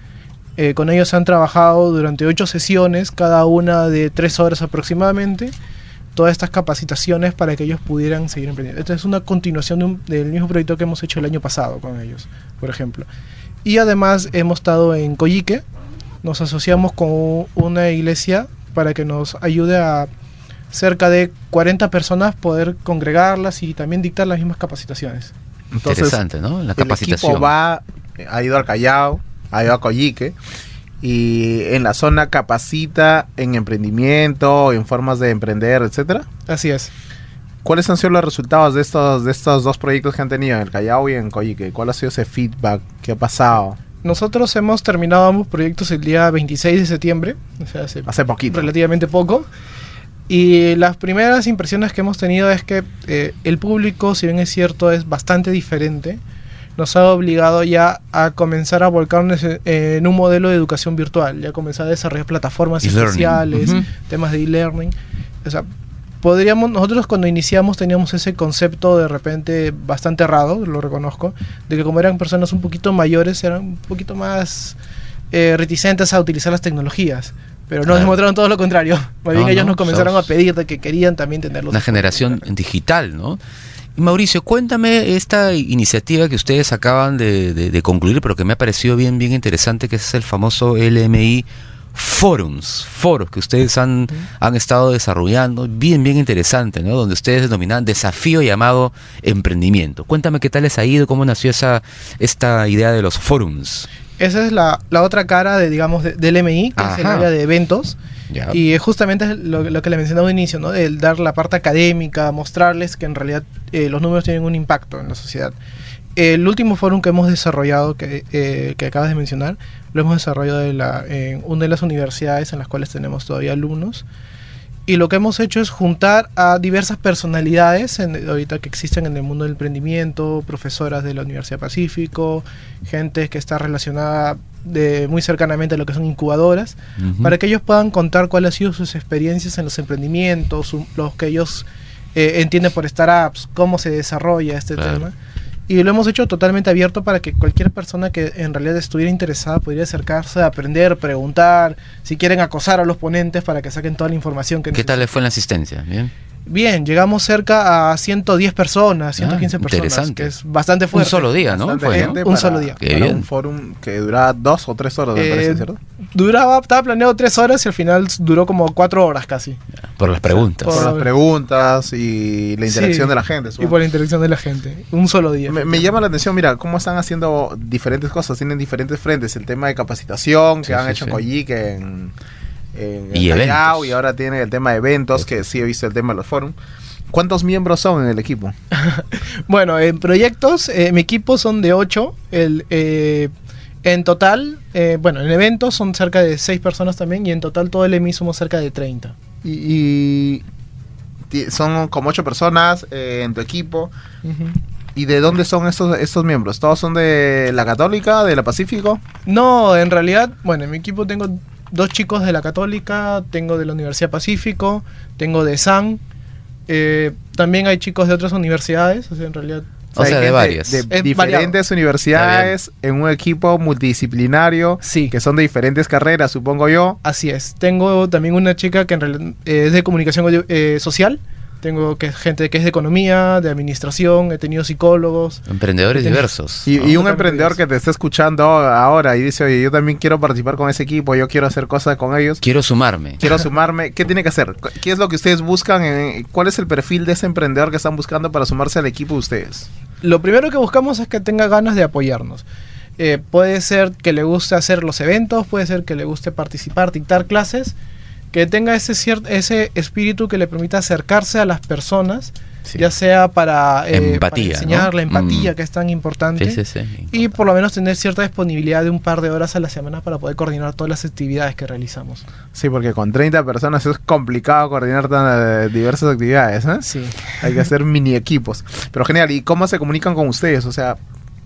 Con ellos han trabajado durante 8 sesiones, cada una de 3 horas aproximadamente, todas estas capacitaciones para que ellos pudieran seguir emprendiendo. Esta es una continuación del mismo proyecto que hemos hecho el año pasado con ellos, por ejemplo. Y además hemos estado en Coyique, nos asociamos con una iglesia para que nos ayude a cerca de 40 personas poder congregarlas y también dictar las mismas capacitaciones. Entonces, interesante, ¿no? La capacitación. El equipo ha ido al Callao, ha ido a Coyique, y en la zona capacita en emprendimiento, en formas de emprender, etcétera. Así es. ¿Cuáles han sido los resultados de estos 2 proyectos que han tenido en el Callao y en Coyique? ¿Cuál ha sido ese feedback? ¿Qué ha pasado? Nosotros hemos terminado ambos proyectos el día 26 de septiembre, o sea, hace poquito. Relativamente poco. Y las primeras impresiones que hemos tenido es que el público, si bien es cierto, es bastante diferente. Nos ha obligado ya a comenzar a volcarnos en un modelo de educación virtual, ya comenzar a desarrollar plataformas especiales, temas de e-learning. O sea, nosotros cuando iniciamos teníamos ese concepto de repente bastante errado, lo reconozco, de que como eran personas un poquito mayores, eran un poquito más reticentes a utilizar las tecnologías. Pero nos demostraron todo lo contrario. Más bien ellos nos comenzaron a pedir de que querían también tenerlos. Una generación digital, ¿no? Mauricio, cuéntame esta iniciativa que ustedes acaban de concluir, pero que me ha parecido bien interesante, que es el famoso LMI foros que ustedes han estado desarrollando, bien interesante, ¿no? Donde ustedes denominan desafío llamado emprendimiento. Cuéntame qué tal les ha ido, cómo nació esta idea de los forums. Esa es la otra cara del LMI, que es el área de eventos. Ya. Y justamente es lo que le mencionaba al inicio, ¿no? El dar la parte académica, mostrarles que en realidad los números tienen un impacto en la sociedad. El último foro que hemos desarrollado, que acabas de mencionar, lo hemos desarrollado en una de las universidades en las cuales tenemos todavía alumnos. Y lo que hemos hecho es juntar a diversas personalidades ahorita que existen en el mundo del emprendimiento, profesoras de la Universidad Pacífico, gente que está relacionada muy cercanamente a lo que son incubadoras, para que ellos puedan contar cuáles han sido sus experiencias en los emprendimientos, los que ellos entienden por startups, cómo se desarrolla este tema. Y lo hemos hecho totalmente abierto para que cualquier persona que en realidad estuviera interesada pudiera acercarse, aprender, preguntar, si quieren acosar a los ponentes para que saquen toda la información que necesitan. ¿Qué tal les fue en la asistencia? Bien, llegamos cerca a 110 personas, 115 personas, que es bastante fuerte. Un solo día, ¿no? Un solo día. Qué bien. Un fórum que duraba 2 o 3 horas, me parece, ¿cierto? Estaba planeado 3 horas y al final duró como 4 horas casi. Por las preguntas. Por las preguntas y la interacción de la gente. Y por la interacción de la gente. Un solo día. Me llama la atención, mira, cómo están haciendo diferentes cosas, tienen diferentes frentes. El tema de capacitación que han hecho en Coyique, en y Callao, y ahora tiene el tema de eventos, que sí he visto el tema de los forums. ¿Cuántos miembros son en el equipo? Bueno, en proyectos, mi equipo son de 8. En total, en eventos son cerca de 6 personas también, y en total todo el EMI somos cerca de 30. Y son como 8 personas en tu equipo. ¿Y de dónde son estos miembros? ¿Todos son de la Católica, de la Pacífico? No, en realidad, en mi equipo tengo 2 chicos de la Católica, tengo de la Universidad Pacífico, tengo de SAN, también hay chicos de otras universidades, o sea, en realidad... O sea, de varias. De diferentes universidades en un equipo multidisciplinario, que son de diferentes carreras, supongo yo. Así es. Tengo también una chica que en realidad es de comunicación social. Tengo gente que es de economía, de administración, he tenido psicólogos. Emprendedores diversos. Y un emprendedor que te está escuchando ahora y dice, oye, yo también quiero participar con ese equipo, yo quiero hacer cosas con ellos. Quiero sumarme. ¿Qué tiene que hacer? ¿Qué es lo que ustedes buscan? ¿Cuál es el perfil de ese emprendedor que están buscando para sumarse al equipo de ustedes? Lo primero que buscamos es que tenga ganas de apoyarnos. Puede ser que le guste hacer los eventos, puede ser que le guste participar, dictar clases, que tenga ese espíritu que le permita acercarse a las personas, ya sea para enseñar la empatía, que es tan importante, y por lo menos tener cierta disponibilidad de un par de horas a la semana para poder coordinar todas las actividades que realizamos. Sí, porque con 30 personas es complicado coordinar tan diversas actividades, ¿eh? Sí. Hay que hacer mini equipos. Pero genial, ¿y cómo se comunican con ustedes? O sea,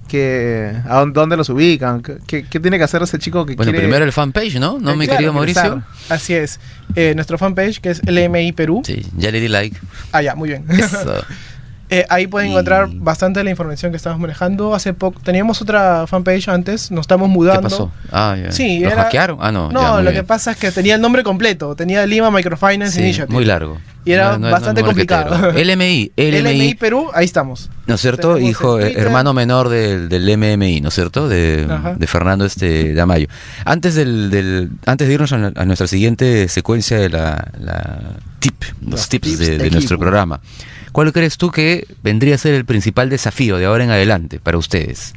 ¿a dónde los ubican? ¿Qué tiene que hacer ese chico que quiere...? Bueno, primero el fanpage, ¿no? ¿No, mi querido Mauricio? Así es. Nuestro fanpage, que es LMI Perú. Sí, ya le di like. Ah, ya, muy bien. Eso. Ahí pueden encontrar bastante de la información que estamos manejando. Hace poco teníamos otra fanpage antes, nos estamos mudando. ¿Qué pasó? Ya. Sí, ¿Lo hackearon? No. No, lo que pasa es que tenía el nombre completo. Tenía Lima Microfinance Initiative. Muy largo. Y era bastante complicado. LMI Perú, ahí estamos. ¿No es cierto? Tenemos Hijo, hermano menor del MMI, ¿no es cierto? De Fernando de Amayo. Antes de irnos a nuestra siguiente secuencia de los tips de nuestro programa, ¿cuál crees tú que vendría a ser el principal desafío de ahora en adelante para ustedes?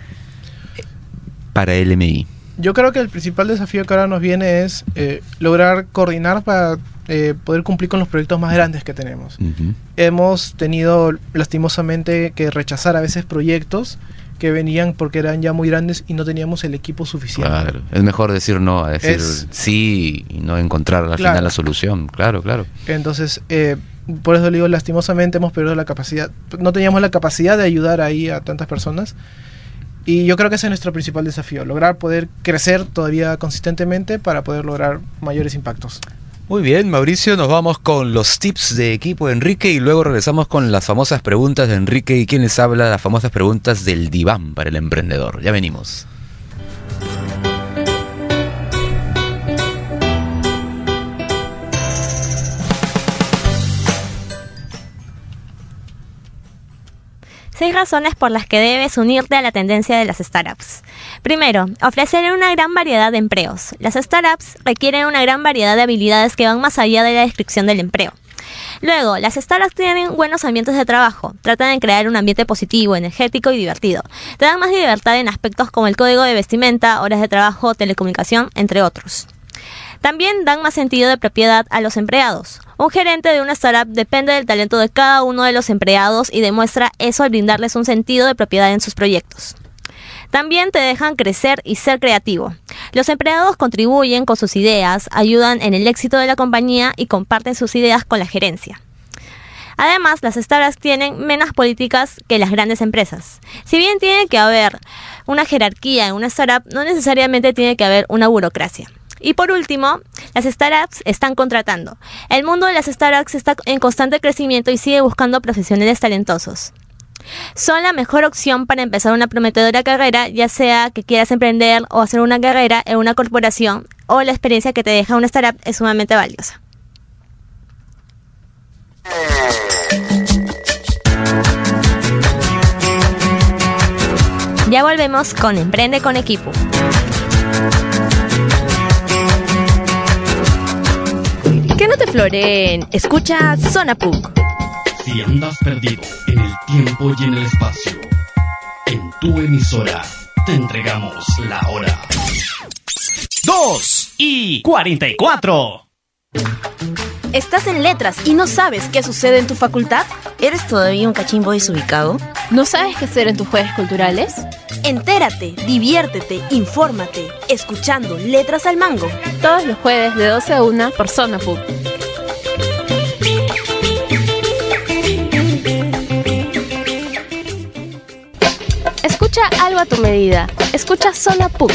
Para LMI. Yo creo que el principal desafío que ahora nos viene es lograr coordinar para poder cumplir con los proyectos más grandes que tenemos. Hemos tenido lastimosamente que rechazar a veces proyectos que venían porque eran ya muy grandes y no teníamos el equipo suficiente. Claro, es mejor decir no a decir sí y no encontrar al final la solución. Claro. Entonces, por eso le digo, lastimosamente hemos perdido la capacidad. No teníamos la capacidad de ayudar ahí a tantas personas. Y yo creo que ese es nuestro principal desafío, lograr poder crecer todavía consistentemente para poder lograr mayores impactos. Muy bien, Mauricio, nos vamos con los tips de equipo de Enrique y luego regresamos con las famosas preguntas de Enrique y quien les habla, las famosas preguntas del diván para el emprendedor. Ya venimos. Seis razones por las que debes unirte a la tendencia de las startups. Primero, ofrecer una gran variedad de empleos. Las startups requieren una gran variedad de habilidades que van más allá de la descripción del empleo. Luego, las startups tienen buenos ambientes de trabajo. Tratan de crear un ambiente positivo, energético y divertido. Te dan más libertad en aspectos como el código de vestimenta, horas de trabajo, telecomunicación, entre otros. También dan más sentido de propiedad a los empleados. Un gerente de una startup depende del talento de cada uno de los empleados y demuestra eso al brindarles un sentido de propiedad en sus proyectos. También te dejan crecer y ser creativo. Los empleados contribuyen con sus ideas, ayudan en el éxito de la compañía y comparten sus ideas con la gerencia. Además, las startups tienen menos políticas que las grandes empresas. Si bien tiene que haber una jerarquía en una startup, no necesariamente tiene que haber una burocracia. Y por último, las startups están contratando. El mundo de las startups está en constante crecimiento y sigue buscando profesionales talentosos. Son la mejor opción para empezar una prometedora carrera, ya sea que quieras emprender o hacer una carrera en una corporación, o la experiencia que te deja una startup es sumamente valiosa. Ya volvemos con Emprende con Equipo. Que no te floreen. Escucha Zona PUC. Si andas perdido en el tiempo y en el espacio, en tu emisora te entregamos la hora. 2:44. ¿Estás en letras y no sabes qué sucede en tu facultad? ¿Eres todavía un cachimbo desubicado? ¿No sabes qué hacer en tus jueves culturales? Entérate, diviértete, infórmate, escuchando Letras al Mango. Todos los jueves de 12 a 1 por Zona PUC. Escucha algo a tu medida. Escucha Zona PUC.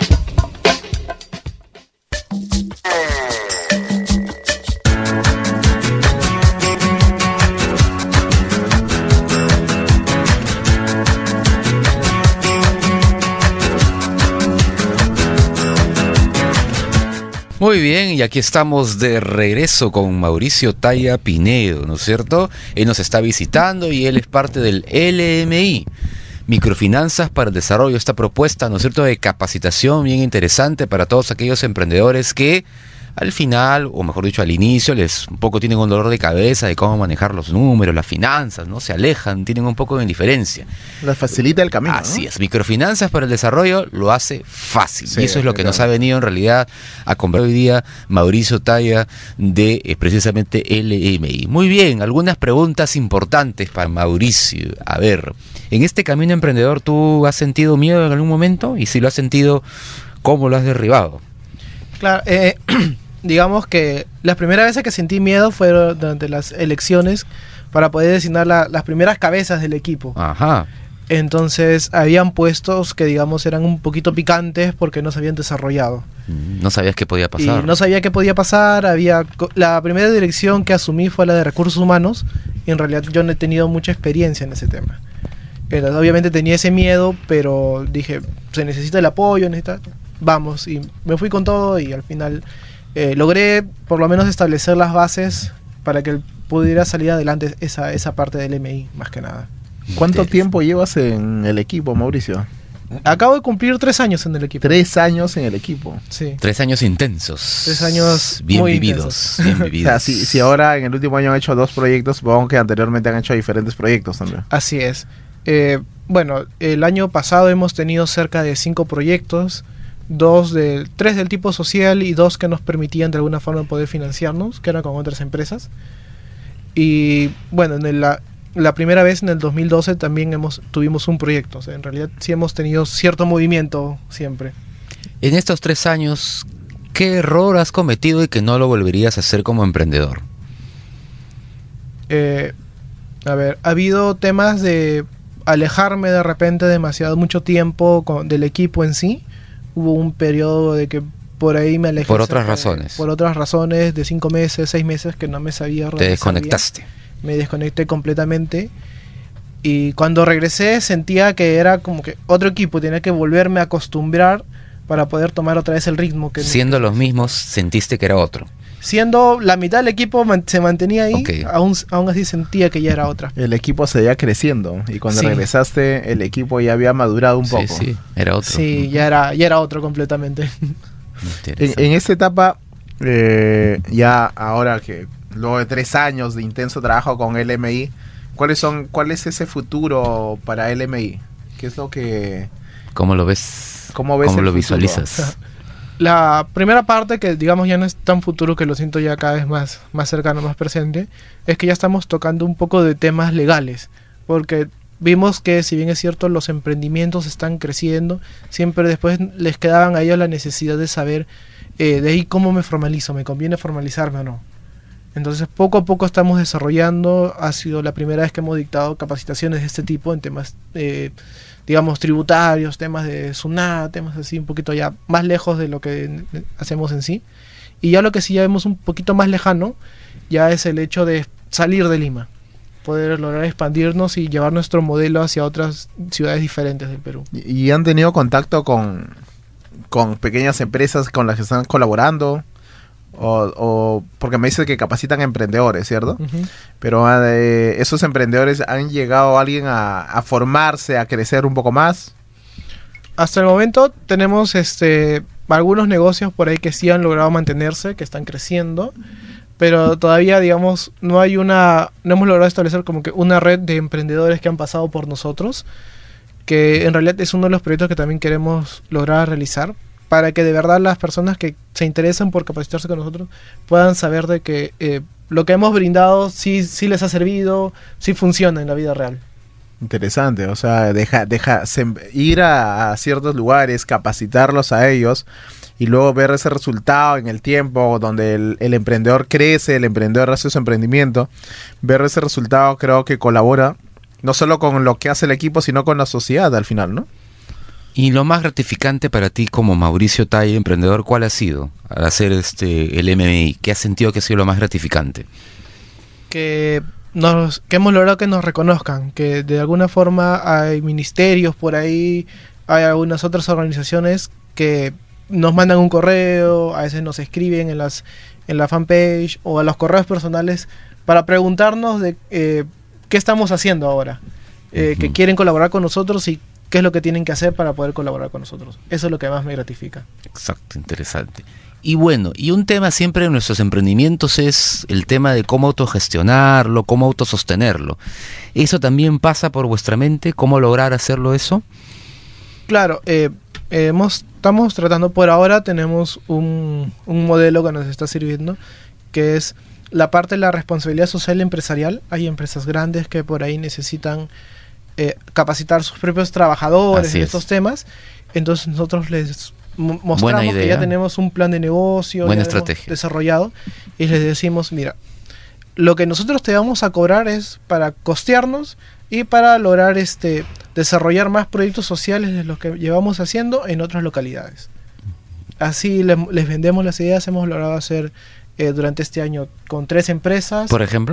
Muy bien, y aquí estamos de regreso con Mauricio Taya Pinedo, ¿no es cierto? Él nos está visitando y él es parte del LMI, Microfinanzas para el Desarrollo, esta propuesta, ¿no es cierto?, de capacitación bien interesante para todos aquellos emprendedores que al final, o mejor dicho al inicio, les un poco tienen un dolor de cabeza de cómo manejar los números, las finanzas, ¿no? Se alejan, tienen un poco de indiferencia. Les facilita el camino, Así ¿no? es, Microfinanzas para el Desarrollo lo hace fácil. Sí, y eso es lo que claro. nos ha venido en realidad a comprar hoy día Mauricio Taya de precisamente LMI. Muy bien, algunas preguntas importantes para Mauricio. A ver, en este camino emprendedor, ¿tú has sentido miedo en algún momento? Y si lo has sentido, ¿cómo lo has derribado? Claro, digamos que las primeras veces que sentí miedo fueron durante las elecciones para poder designar las primeras cabezas del equipo. Ajá. Entonces habían puestos que digamos eran un poquito picantes porque no se habían desarrollado. No sabías qué podía pasar. Y no sabía qué podía pasar. La primera dirección que asumí fue la de recursos humanos y en realidad yo no he tenido mucha experiencia en ese tema. Obviamente tenía ese miedo, pero dije, se necesita el apoyo, vamos, y me fui con todo y al final logré por lo menos establecer las bases para que pudiera salir adelante esa parte del MI, más que nada. ¿Cuánto tiempo llevas en el equipo, Mauricio? Acabo de cumplir 3 años en el equipo. 3 años en el equipo. Sí. 3 años intensos. 3 años bien muy vividos. Bien vividos. O sea, si ahora en el último año han hecho 2 proyectos, supongo que anteriormente han hecho diferentes proyectos también. Así es. Bueno, el año pasado hemos tenido cerca de 5 proyectos, 3 del tipo social y 2 que nos permitían de alguna forma poder financiarnos, que eran con otras empresas. Y bueno, la primera vez en el 2012 también tuvimos un proyecto. O sea, en realidad sí hemos tenido cierto movimiento siempre. En estos 3 años, ¿qué error has cometido y que no lo volverías a hacer como emprendedor? A ver, ha habido temas de alejarme de repente mucho tiempo del equipo en sí. Hubo un periodo de que por ahí me alejé. Por otras razones. Por otras razones de 5 meses, 6 meses que no me sabía. Te desconectaste. Bien. Me desconecté completamente y cuando regresé sentía que era como que otro equipo, tenía que volverme a acostumbrar para poder tomar otra vez el ritmo. Siendo los mismos, sentiste que era otro. Siendo la mitad del equipo se mantenía ahí, okay. aún así sentía que ya era otra. El equipo seguía creciendo y cuando regresaste el equipo ya había madurado un poco. Sí, era otro. Sí, ya era otro completamente. En esta etapa, ya ahora que luego de 3 años de intenso trabajo con LMI, ¿cuál es ese futuro para LMI? ¿Qué es lo que... ¿Cómo lo ves? ¿Cómo lo visualizas? La primera parte, que digamos ya no es tan futuro, que lo siento ya cada vez más cercano, más presente, es que ya estamos tocando un poco de temas legales, porque vimos que si bien es cierto los emprendimientos están creciendo, siempre después les quedaban a ellos la necesidad de saber de ahí cómo me formalizo, me conviene formalizarme o no. Entonces poco a poco estamos desarrollando. Ha sido la primera vez que hemos dictado capacitaciones de este tipo en temas digamos tributarios, temas de SUNAT, temas así un poquito ya más lejos de lo que hacemos en sí. Y ya lo que sí ya vemos un poquito más lejano ya es el hecho de salir de Lima, poder lograr expandirnos y llevar nuestro modelo hacia otras ciudades diferentes del Perú. ¿Y han tenido contacto con pequeñas empresas con las que están colaborando? O porque me dice que capacitan emprendedores, ¿cierto? Uh-huh. Pero esos emprendedores han llegado alguien a formarse, a crecer un poco más. Hasta el momento tenemos algunos negocios por ahí que sí han logrado mantenerse, que están creciendo, pero todavía digamos no hemos logrado establecer como que una red de emprendedores que han pasado por nosotros, que en realidad es uno de los proyectos que también queremos lograr realizar, para que de verdad las personas que se interesan por capacitarse con nosotros puedan saber de que lo que hemos brindado sí les ha servido, sí funciona en la vida real. Interesante, o sea, ir a ciertos lugares, capacitarlos a ellos y luego ver ese resultado en el tiempo donde el emprendedor crece, el emprendedor hace su emprendimiento, ver ese resultado creo que colabora no solo con lo que hace el equipo, sino con la sociedad al final, ¿no? Y lo más gratificante para ti como Mauricio Tay, emprendedor, ¿cuál ha sido al hacer el MMI? ¿Qué has sentido que ha sido lo más gratificante? Que hemos logrado que nos reconozcan, que de alguna forma hay ministerios por ahí, hay algunas otras organizaciones que nos mandan un correo, a veces nos escriben en la fanpage o a los correos personales para preguntarnos de qué estamos haciendo ahora, que quieren colaborar con nosotros y qué es lo que tienen que hacer para poder colaborar con nosotros. Eso es lo que más me gratifica. Exacto, interesante. Y bueno, y un tema siempre en nuestros emprendimientos es el tema de cómo autogestionarlo, cómo autosostenerlo. ¿Eso también pasa por vuestra mente? ¿Cómo lograr hacerlo eso? Claro, estamos tratando, por ahora tenemos un modelo que nos está sirviendo, que es la parte de la responsabilidad social empresarial. Hay empresas grandes que por ahí necesitan capacitar sus propios trabajadores en estos temas, entonces nosotros les mostramos que ya tenemos un plan de negocio, buena ya estrategia desarrollado, y les decimos, mira, lo que nosotros te vamos a cobrar es para costearnos y para lograr desarrollar más proyectos sociales de los que llevamos haciendo en otras localidades. Así les vendemos las ideas. Hemos logrado hacer durante este año con 3 empresas. ¿Por ejemplo?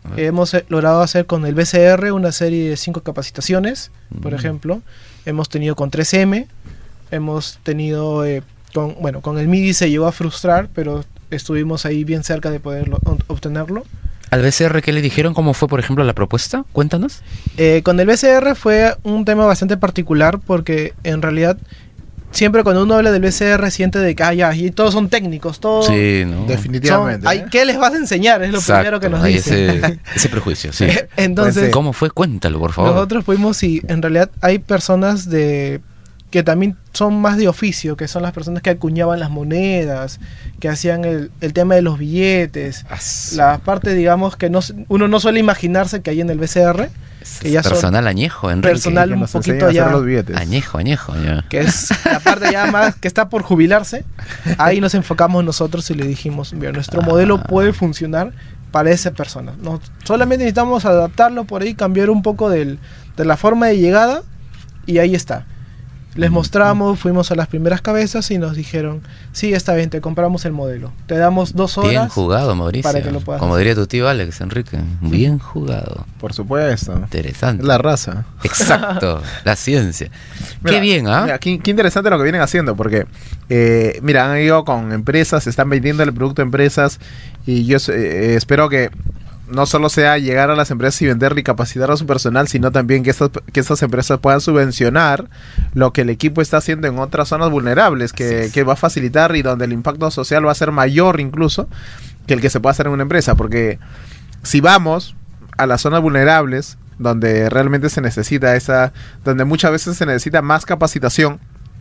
Hemos logrado hacer con el BCR una serie de 5 capacitaciones, por ejemplo. Hemos tenido con 3M, hemos tenido con el MIDI se llegó a frustrar, pero estuvimos ahí bien cerca de poder obtenerlo. ¿Al BCR qué le dijeron? ¿Cómo fue, por ejemplo, la propuesta? Cuéntanos. Con el BCR fue un tema bastante particular porque en realidad siempre cuando uno habla del BCR siente de que y todos son técnicos, todos. Sí, ¿no? Definitivamente. ¿Qué les vas a enseñar? Es lo primero que nos hay dicen. ese prejuicio, sí. Entonces, ¿cómo fue? Cuéntalo, por favor. Nosotros fuimos y en realidad hay personas que también son más de oficio, que son las personas que acuñaban las monedas, que hacían el tema de los billetes, la parte, digamos, que uno no suele imaginarse que hay en el BCR. Que ya personal añejo, Enrique. Personal un poquito ya añejo ya. Que es la parte ya más que está por jubilarse. Ahí nos enfocamos nosotros y le dijimos, mira, nuestro modelo puede funcionar para esa persona. No, solamente necesitamos adaptarlo por ahí, cambiar un poco de la forma de llegada y ahí está. Les mostramos, fuimos a las primeras cabezas y nos dijeron, sí, está bien, te compramos el modelo. Te damos 2 horas. Bien jugado, Mauricio. Para que lo puedas Como diría tu tío Alex, Enrique. Bien jugado. Por supuesto. Interesante. Es la raza. Exacto, la ciencia. Mira, qué bien, ¿ah? Mira, qué interesante lo que vienen haciendo, porque, mira, han ido con empresas, están vendiendo el producto a empresas, y yo espero que no solo sea llegar a las empresas y vender y capacitar a su personal, sino también que estas empresas puedan subvencionar lo que el equipo está haciendo en otras zonas vulnerables, que va a facilitar y donde el impacto social va a ser mayor incluso que el que se puede hacer en una empresa, porque si vamos a las zonas vulnerables, donde realmente se necesita donde muchas veces se necesita más capacitación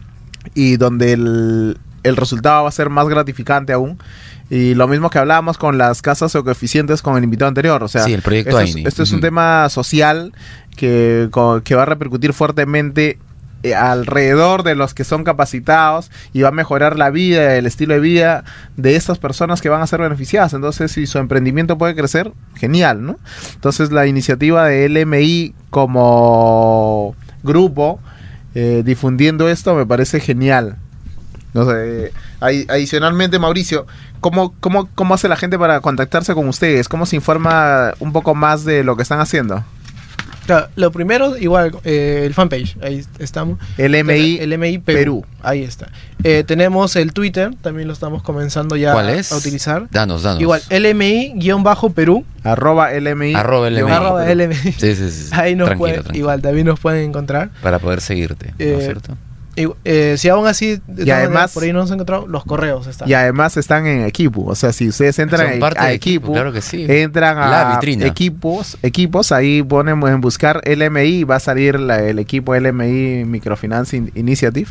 y donde el resultado va a ser más gratificante aún. Y lo mismo que hablábamos con las casas o coeficientes con el invitado anterior. O sea, sí, el proyecto AINI. Esto es un tema social que va a repercutir fuertemente alrededor de los que son capacitados y va a mejorar la vida, el estilo de vida de estas personas que van a ser beneficiadas. Entonces, si su emprendimiento puede crecer, genial, ¿no? Entonces, la iniciativa de LMI como grupo difundiendo esto me parece genial. No sé, adicionalmente, Mauricio, ¿cómo hace la gente para contactarse con ustedes? ¿Cómo se informa un poco más de lo que están haciendo? Claro, lo primero, igual, el fanpage, ahí estamos. LMI Perú. Ahí está. Tenemos el Twitter, también lo estamos comenzando ya a utilizar. Danos. Igual, LMI-Perú. @LMI. @LMI. Sí. Ahí tranquilo. Igual, también nos pueden encontrar. Para poder seguirte, ¿no es cierto? Si aún así y además, por ahí no nos han encontrado, los correos están. Y además están en equipo. O sea, si ustedes entran a equipo, claro que sí. Entran a la vitrina. equipos, ahí ponemos en buscar LMI y va a salir el equipo LMI Microfinance Initiative,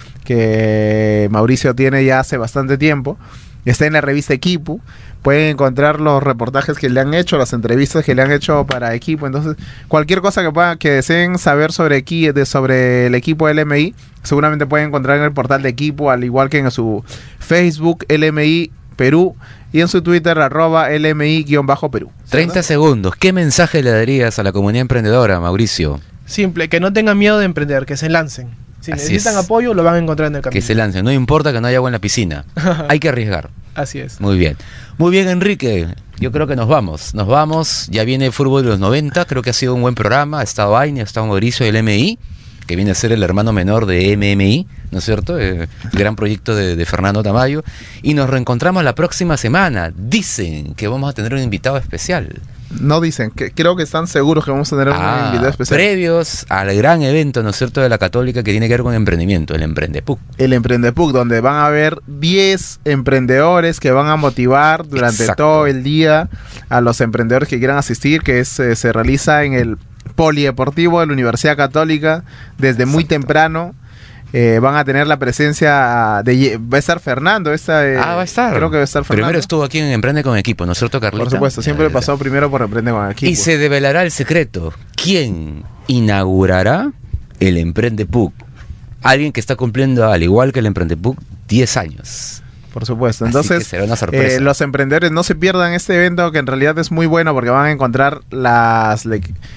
que Mauricio tiene ya hace bastante tiempo. Está en la revista Equipo. Pueden encontrar los reportajes que le han hecho, las entrevistas que le han hecho para Equipo. Entonces, cualquier cosa que deseen saber sobre el equipo LMI, seguramente pueden encontrar en el portal de Equipo, al igual que en su Facebook LMI Perú y en su Twitter @LMI_Perú. 30 segundos. ¿Qué mensaje le darías a la comunidad emprendedora, Mauricio? Simple, que no tengan miedo de emprender, que se lancen. Si necesitan apoyo, lo van a encontrar en el camino. Que se lancen, no importa que no haya agua en la piscina. Hay que arriesgar. Así es. Muy bien, Enrique. Yo creo que nos vamos. Ya viene el fútbol de los 90. Creo que ha sido un buen programa. Ha estado AINI, ha estado Mauricio del MI, que viene a ser el hermano menor de MMI, ¿no es cierto? El gran proyecto de Fernando Tamayo. Y nos reencontramos la próxima semana. Dicen que vamos a tener un invitado especial. No dicen, creo que están seguros que vamos a tener un invitado especial. Previos al gran evento, ¿no es cierto?, de la Católica, que tiene que ver con emprendimiento, el Emprendepuc. El Emprendepuc, donde van a haber 10 emprendedores que van a motivar durante todo el día a los emprendedores que quieran asistir, que se realiza en el Polideportivo de la Universidad Católica desde muy temprano. Van a tener la presencia va a estar Fernando. Va a estar. Creo que va a estar Fernando. Primero estuvo aquí en Emprende con Equipo, ¿no es cierto, Carlita? Por supuesto, siempre pasó primero por Emprende con Equipo. Y se develará el secreto. ¿Quién inaugurará el Emprendepuc? Alguien que está cumpliendo, al igual que el Emprendepuc, 10 años. Por supuesto. Entonces, así que será una sorpresa. Los emprendedores no se pierdan este evento, que en realidad es muy bueno, porque van a encontrar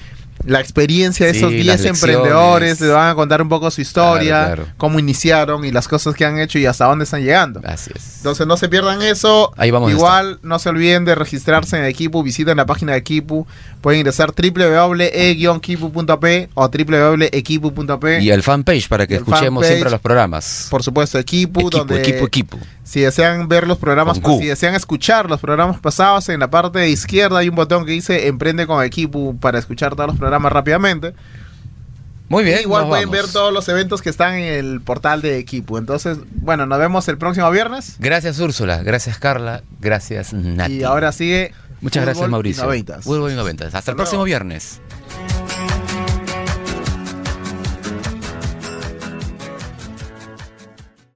la experiencia de Sí, esos 10 las lecciones. emprendedores, les van a contar un poco su historia, Claro, claro. cómo iniciaron y las cosas que han hecho y hasta dónde están llegando. Así es. Entonces no se pierdan eso. Ahí vamos a Igual no se olviden de registrarse en Equipu, visiten la página de Equipu, pueden ingresar www.e-kipu.p o www.equipu.p. Y el fanpage para que El escuchemos fanpage. siempre los programas. Por supuesto, Equipu, donde Equipo. si desean ver los programas, Con Q. si desean escuchar los programas pasados, en la parte izquierda hay un botón que dice Emprende con Equipu para escuchar todos los programas rápidamente. Muy bien. Y igual nos pueden vamos. ver todos los eventos que están en el portal de Equipu. Entonces, bueno, nos vemos el próximo viernes. Gracias, Úrsula. Gracias, Carla. Gracias, Nati. Y ahora sigue Muchas gracias, Fútbol y Mauricio. 90s. Fútbol y 90s. Hasta el próximo viernes.